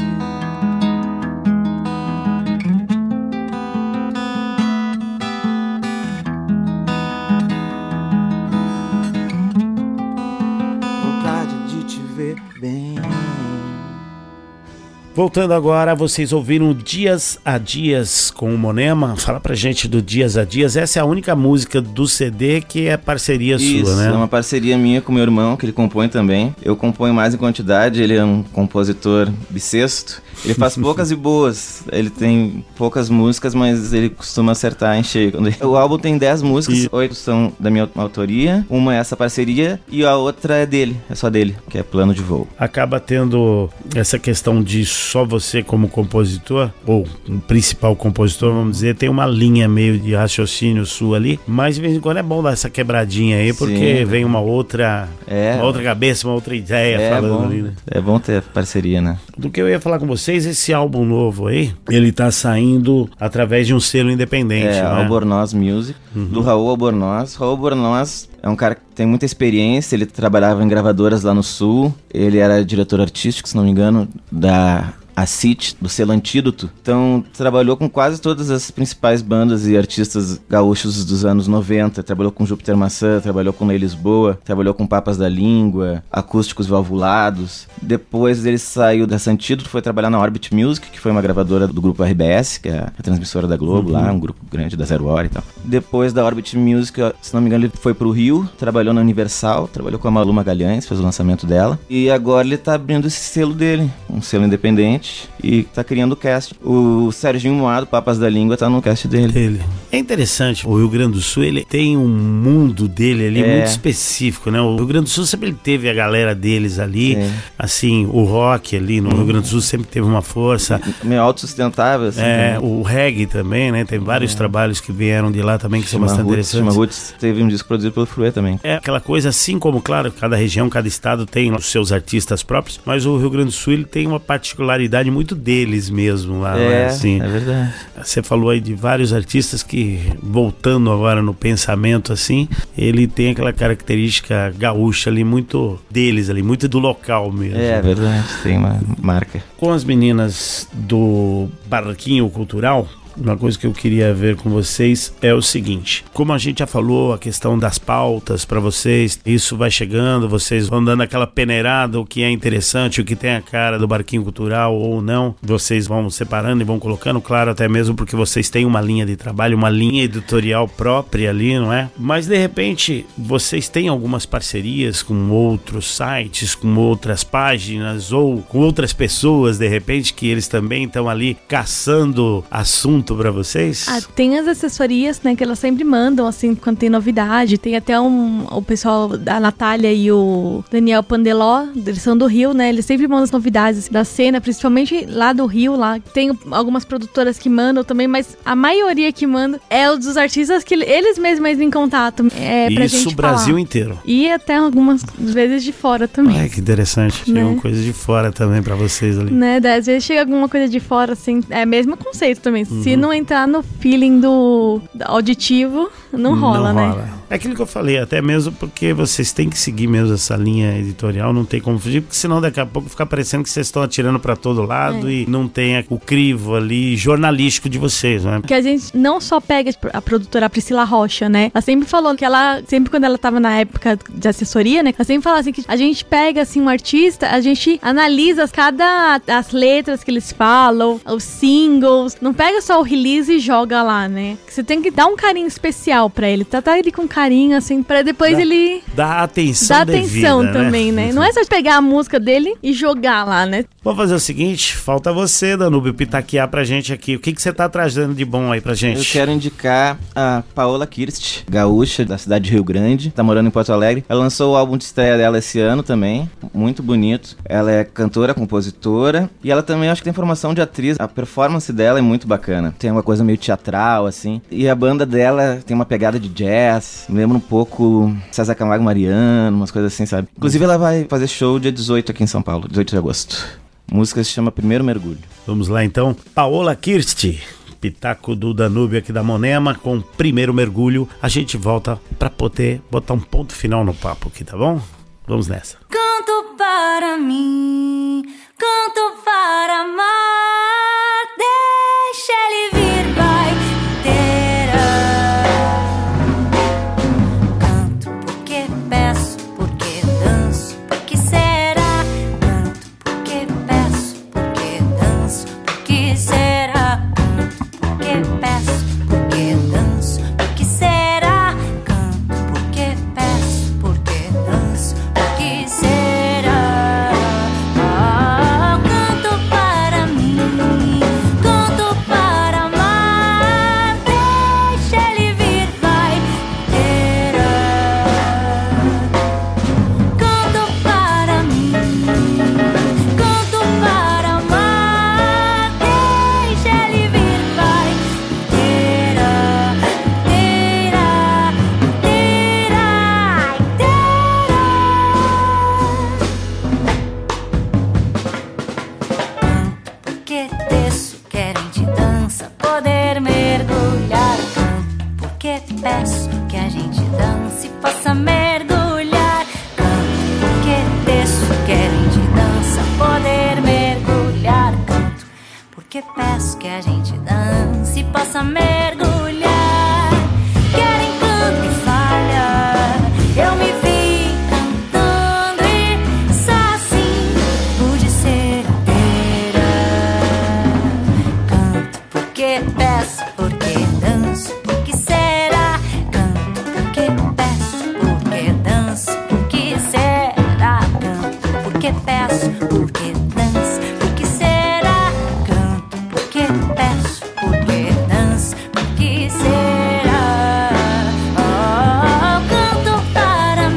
Voltando agora, vocês ouviram Dias a Dias com o Monema. Fala pra gente do Dias a Dias. Essa é a única música do CD que é parceria sua, né? Isso, é uma parceria minha com meu irmão, que ele compõe também. Eu componho mais em quantidade, ele é um compositor bissexto. Ele faz poucas e boas. Ele tem poucas músicas, mas ele costuma acertar em cheio. O álbum tem 10 músicas, 8 são da minha autoria, uma é essa parceria e a outra é dele, é só dele, que é Plano de Voo. Acaba tendo essa questão de só você como compositor, ou o principal compositor, vamos dizer, tem uma linha meio de raciocínio sua ali, mas de vez em quando é bom dar essa quebradinha aí, porque sim, vem uma outra cabeça, uma outra ideia falando bom, ali, né? É bom ter parceria, né? Do que eu ia falar com vocês, esse álbum novo aí, ele tá saindo através de um selo independente, né? Albornoz Music, do Raul Albornoz. Raul Albornoz é um cara que tem muita experiência, ele trabalhava em gravadoras lá no Sul, ele era diretor artístico, se não me engano, da ACIT, do selo Antídoto. Então, trabalhou com quase todas as principais bandas e artistas gaúchos dos anos 90. Trabalhou com Júpiter Maçã, trabalhou com Ney Lisboa, trabalhou com Papas da Língua, Acústicos Valvulados. Depois ele saiu dessa Antídoto, foi trabalhar na Orbit Music, que foi uma gravadora do grupo RBS, que é a transmissora da Globo lá, um grupo grande da Zero Hora e tal. Depois da Orbit Music, se não me engano, ele foi pro Rio, trabalhou na Universal, trabalhou com a Malu Magalhães, fez o lançamento dela. E agora ele tá abrindo esse selo dele, um selo independente, e tá criando o cast. O Serginho Moado, Papas da Língua, tá no cast dele. É interessante, o Rio Grande do Sul, ele tem um mundo dele ali muito específico, né? O Rio Grande do Sul sempre teve a galera deles ali, assim, o rock ali no Rio Grande do Sul sempre teve uma força. Meio autossustentável, assim. O reggae também, né? Tem vários trabalhos que vieram de lá também, que são bastante interessantes. Chama Roots, teve um disco produzido pelo Fruê também. É aquela coisa, assim como, claro, cada região, cada estado tem os seus artistas próprios, mas o Rio Grande do Sul, ele tem uma particularidade sonoridade muito deles mesmo lá, né? Assim, é verdade. Você falou aí de vários artistas que, voltando agora no pensamento, assim, ele tem aquela característica gaúcha ali, muito deles ali, muito do local mesmo. É verdade, tem uma marca. Com as meninas do Barquinho Cultural, uma coisa que eu queria ver com vocês é o seguinte: como a gente já falou, a questão das pautas para vocês, isso vai chegando, vocês vão dando aquela peneirada, o que é interessante, o que tem a cara do Barquinho Cultural ou não, vocês vão separando e vão colocando, claro, até mesmo porque vocês têm uma linha de trabalho, uma linha editorial própria ali, não é? Mas de repente, vocês têm algumas parcerias com outros sites, com outras páginas ou com outras pessoas, de repente, que eles também estão ali caçando assunto pra vocês? Tem as assessorias, né, que elas sempre mandam, assim, quando tem novidade. Tem até o pessoal da Natália e o Daniel Pandeló, eles são do Rio, né, eles sempre mandam as novidades assim, da cena, principalmente lá do Rio, lá. Tem algumas produtoras que mandam também, mas a maioria que manda é os dos artistas que eles mesmos entram em contato. Pra Isso gente o Brasil falar. Inteiro. E até algumas vezes de fora também. Ai, que interessante. Chega uma coisa de fora também pra vocês ali. Né, às vezes chega alguma coisa de fora, assim, é mesmo conceito também. Se não entrar no feeling do auditivo, não rola, né? É aquilo que eu falei, até mesmo porque vocês têm que seguir mesmo essa linha editorial, não tem como fugir, porque senão daqui a pouco fica parecendo que vocês estão atirando pra todo lado e não tem o crivo ali jornalístico de vocês, né? Porque a gente não só pega a produtora Priscila Rocha, né? Ela sempre falou que ela, sempre quando ela tava na época de assessoria, né? Ela sempre falava assim que a gente pega, assim, um artista, a gente analisa as letras que eles falam, os singles, não pega só o release e joga lá, né? Você tem que dar um carinho especial pra ele, tratar ele com carinho, assim, pra depois ele... Dá atenção devida, também, né? Não é só pegar a música dele e jogar lá, né? Vamos fazer o seguinte, falta você, Danúbio, pitaquear pra gente aqui. O que você tá trazendo de bom aí pra gente? Eu quero indicar a Paola Kirst, gaúcha da cidade de Rio Grande, tá morando em Porto Alegre. Ela lançou o álbum de estreia dela esse ano também, muito bonito. Ela é cantora, compositora e ela também, acho que tem formação de atriz. A performance dela é muito bacana. Tem uma coisa meio teatral, assim. E a banda dela tem uma pegada de jazz, me lembra um pouco César Camargo Mariano, umas coisas assim, sabe? Inclusive ela vai fazer show dia 18 aqui em São Paulo, 18 de agosto. A música se chama Primeiro Mergulho. Vamos lá então, Paola Kirst, pitaco do Danúbio aqui da Monema, com Primeiro Mergulho. A gente volta pra poder botar um ponto final no papo aqui, tá bom? Vamos nessa. Canto para mim, canto para amar, deixa ele vir, vai inteira. Canto porque peço, porque danço, porque será. Canto porque peço, porque danço, porque será. Canto porque peço, porque danço, porque será. Canto porque peço, porque danço, porque será. Canto para mim, canto para amar, deixa ele vir, vai inteira. Canto para mim, canto para amar, deixa ele vir, vai inteira, inteira, inteira, inteira. Porque desço, querem de dança poder mergulhar. Canto porque peço que a gente dance e possa mergulhar. Canto porque desço, querem de dança poder mergulhar. Canto porque peço que a gente dance e possa mergulhar. Querem canto e falha, eu me vi cantando e só assim pude ser inteira. Canto porque peço, porque danço, porque será. Canto porque peço, porque danço, porque será. Canto porque peço, porque danço, porque será. Canto porque peço, porque danço, porque será. Canto para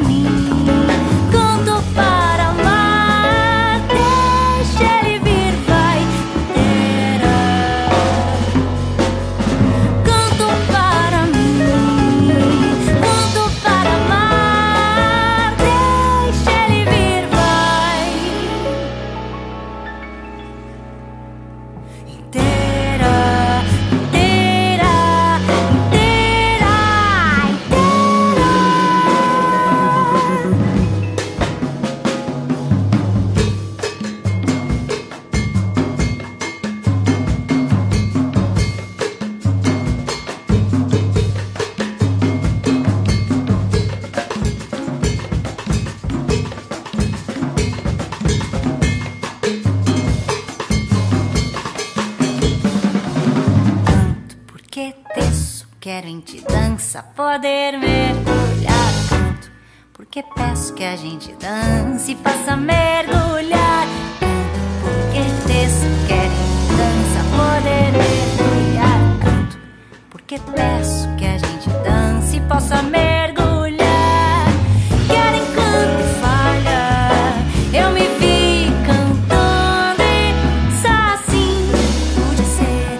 quero em ti dança poder mergulhar. Canto porque peço que a gente dance e faça mergulhar. Canto porque desço, quero em ti dança poder mergulhar. Canto porque peço que a gente dance e possa mergulhar. Quero encanto e falha, eu me vi cantando e só assim pude ser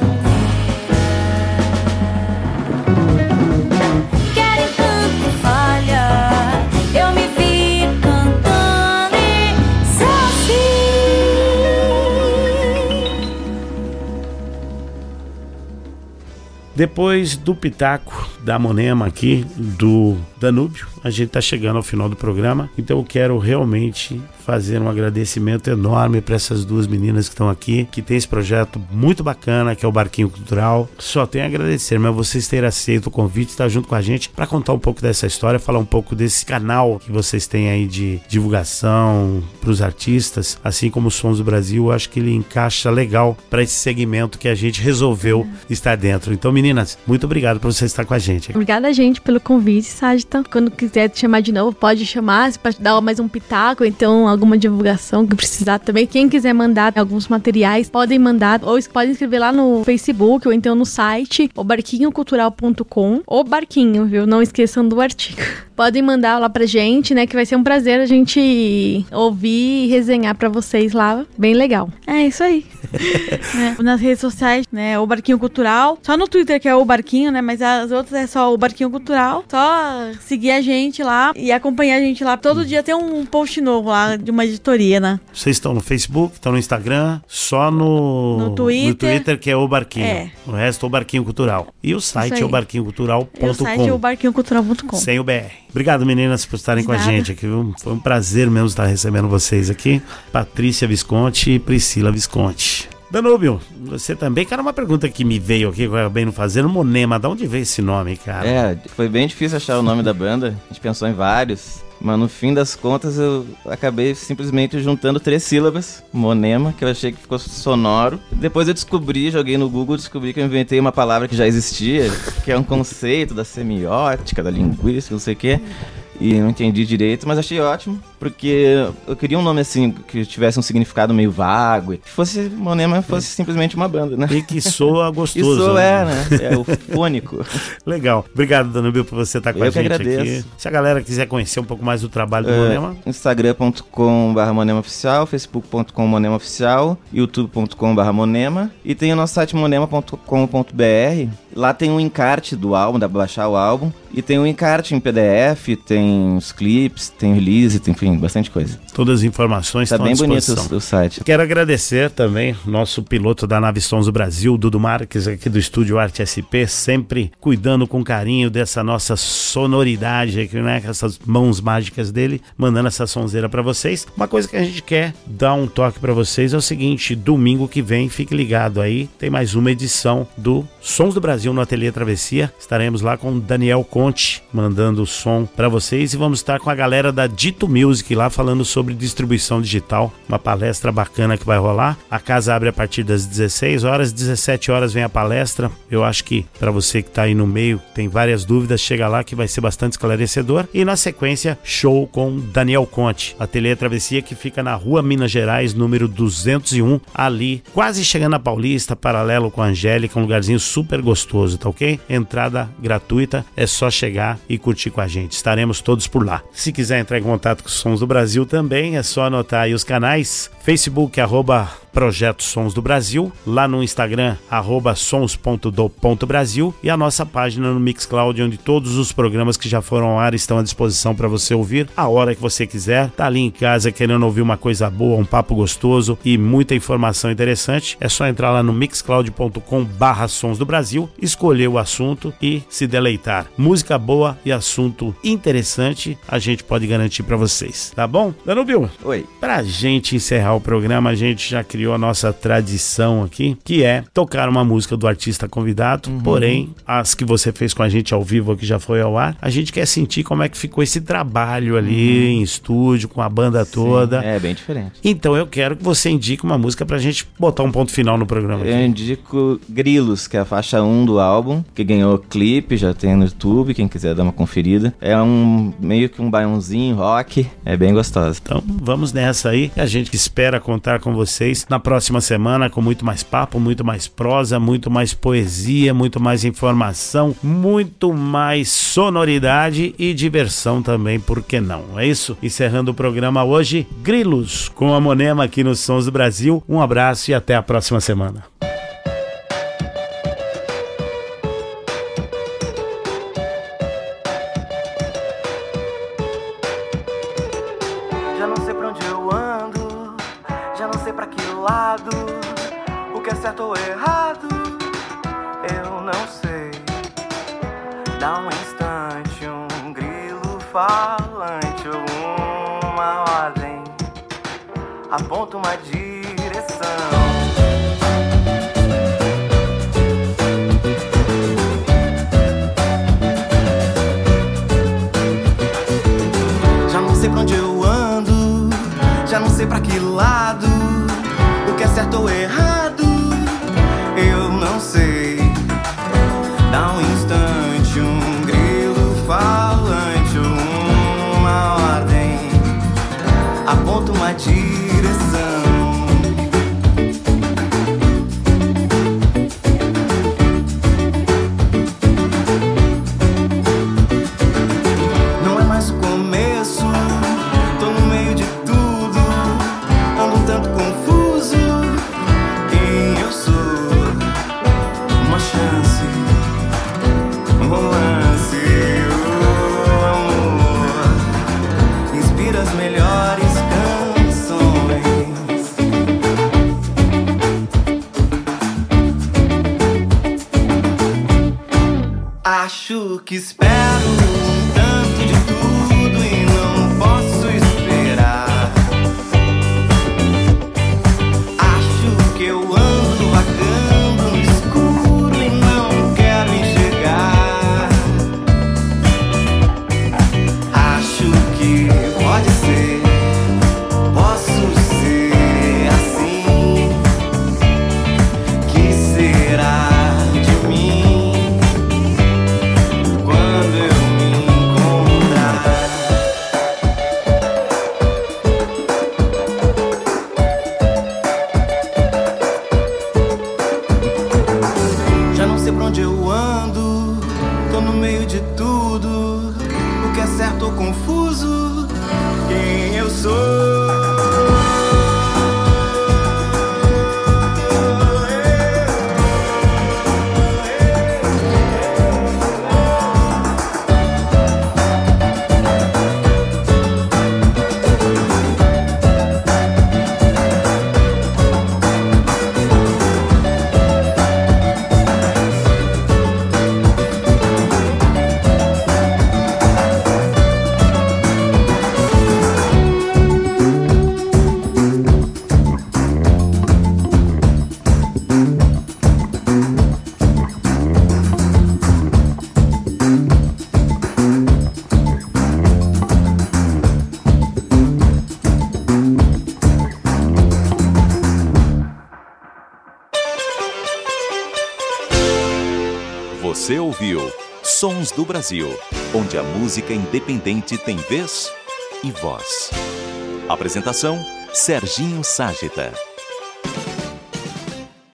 inteira. Quero encanto e falha, eu me vi cantando e só assim. Depois do pitaco da Monema aqui, do Danúbio, a gente tá chegando ao final do programa, então eu quero realmente fazer um agradecimento enorme para essas duas meninas que estão aqui, que tem esse projeto muito bacana, que é o Barquinho Cultural. Só tenho a agradecer, mas vocês terem aceito o convite, estar junto com a gente para contar um pouco dessa história, falar um pouco desse canal que vocês têm aí de divulgação para os artistas, assim como os Sons do Brasil. Eu acho que ele encaixa legal para esse segmento que a gente resolveu estar dentro. Então, meninas, muito obrigado por você estar com a gente. Obrigada, gente, pelo convite, Ságita. Quando quiser te chamar de novo, pode chamar, você pode dar mais um pitaco, então alguma divulgação que precisar também. Quem quiser mandar alguns materiais, podem mandar, ou podem escrever lá no Facebook, ou então no site, obarquinhocultural.com, o Barquinho, viu? Não esqueçam do artigo. Podem mandar lá pra gente, né, que vai ser um prazer a gente ouvir e resenhar pra vocês lá, bem legal. É isso aí. Nas redes sociais, né, o Barquinho Cultural, só no Twitter que é o Barquinho, né, mas as outras é só o Barquinho Cultural. Só seguir a gente lá e acompanhar a gente lá. Todo dia tem um post novo lá de uma editoria, né? Vocês estão no Facebook, estão no Instagram, só no Twitter que é o Barquinho. É. O resto é o Barquinho Cultural. E o site é o barquinhocultural.com. O site é o barquinhocultural.com. Sem o BR. Obrigado, meninas, por estarem com a gente aqui. Foi um prazer mesmo estar recebendo vocês aqui. Patrícia Visconti e Priscila Visconti. Danúbio, você também, cara, uma pergunta que me veio aqui, que eu acabei não fazendo, Monema, de onde veio esse nome, cara? Foi bem difícil achar o nome da banda, a gente pensou em vários, mas no fim das contas eu acabei simplesmente juntando 3 sílabas, Monema, que eu achei que ficou sonoro. Depois eu joguei no Google, descobri que eu inventei uma palavra que já existia, que é um conceito da semiótica, da linguística, não sei o quê. E não entendi direito, mas achei ótimo, porque eu queria um nome assim, que tivesse um significado meio vago, e que fosse Monema, fosse simplesmente uma banda, né? E que soa gostoso. E soa, né? É o fônico. Legal. Obrigado, Danúbio, por você estar com a gente aqui. Se a galera quiser conhecer um pouco mais do trabalho do Monema, instagram.com/monemaoficial, facebook.com/monemaoficial, youtube.com/monema, e tem o nosso site monema.com.br. Lá tem um encarte do álbum, dá pra baixar o álbum, e tem um encarte em PDF, tem os clipes, tem release, tem, enfim, bastante coisa. Todas as informações estão à disposição. Tá bem bonito o site. Quero agradecer também nosso piloto da nave Sons do Brasil, Dudu Marques, aqui do Estúdio Arte SP, sempre cuidando com carinho dessa nossa sonoridade aqui, né, com essas mãos mágicas dele, mandando essa sonzeira pra vocês. Uma coisa que a gente quer dar um toque pra vocês é o seguinte: domingo que vem, fique ligado aí, tem mais uma edição do Sons do Brasil no Ateliê Travessia. Estaremos lá com Daniel Conte, mandando o som pra vocês, e vamos estar com a galera da Dito Music lá falando sobre distribuição digital, uma palestra bacana que vai rolar. A casa abre a partir das 16 horas, 17 horas vem a palestra. Eu acho que para você que tá aí no meio, tem várias dúvidas, chega lá que vai ser bastante esclarecedor. E na sequência, show com Daniel Conte, Ateliê Travessia, que fica na Rua Minas Gerais, número 201, ali, quase chegando a Paulista, paralelo com a Angélica, um lugarzinho super gostoso, tá ok? Entrada gratuita, é só chegar e curtir com a gente. Estaremos todos por lá. Se quiser entrar em contato com os Sons do Brasil também, é só anotar aí os canais: Facebook, Projeto Sons do Brasil, lá no Instagram, @sons.do.brasil, e a nossa página no Mixcloud, onde todos os programas que já foram ao ar estão à disposição para você ouvir a hora que você quiser. Tá ali em casa querendo ouvir uma coisa boa, um papo gostoso e muita informação interessante, é só entrar lá no mixcloud.com/Sons do Brasil, escolher o assunto e se deleitar. Música boa e assunto interessante a gente pode garantir para vocês, tá bom? Danúbio, oi. Pra gente encerrar o programa, a gente já criou criou a nossa tradição aqui, que é tocar uma música do artista convidado, porém, as que você fez com a gente ao vivo, que já foi ao ar, a gente quer sentir como é que ficou esse trabalho ali em estúdio, com a banda toda. É bem diferente. Então eu quero que você indique uma música pra gente botar um ponto final no programa aqui. Eu indico Grilos, que é a faixa 1 do álbum, que ganhou clipe, já tem no YouTube, quem quiser dar uma conferida. É meio que um baiãozinho, rock, é bem gostoso. Então vamos nessa aí, a gente espera contar com vocês na próxima semana com muito mais papo, muito mais prosa, muito mais poesia, muito mais informação, muito mais sonoridade e diversão também, por que não? É isso? Encerrando o programa hoje, Grilos com a Monema aqui nos Sons do Brasil. Um abraço e até a próxima semana. Já não sei pra onde eu ando, já não sei pra que lado, o que é certo ou errado, eu não sei. Dá um instante, um grilo falante ou uma ordem, aponta uma direção. Já não sei pra onde eu ando, já não sei pra que lado, o que é certo ou errado, eu não sei. Dá um instante, um grilo falante, uma ordem, aponta uma direção. Não é mais o começo, tô no meio de tudo, ando um tanto confuso. Quem eu sou? Uma chance, um romance, o amor inspira as melhores canções. Acho que espero um tanto de tudo e não posso esperar. Acho que eu ando vagando no escuro e não quero enxergar. Acho que pode ser, posso ser assim. Que será de mim quando eu me encontrar? Já não sei pra onde eu ando, tô no meio de tudo, o que é certo ou confuso, quem eu sou? Você ouviu Sons do Brasil, onde a música independente tem vez e voz. Apresentação: Serginho Ságita.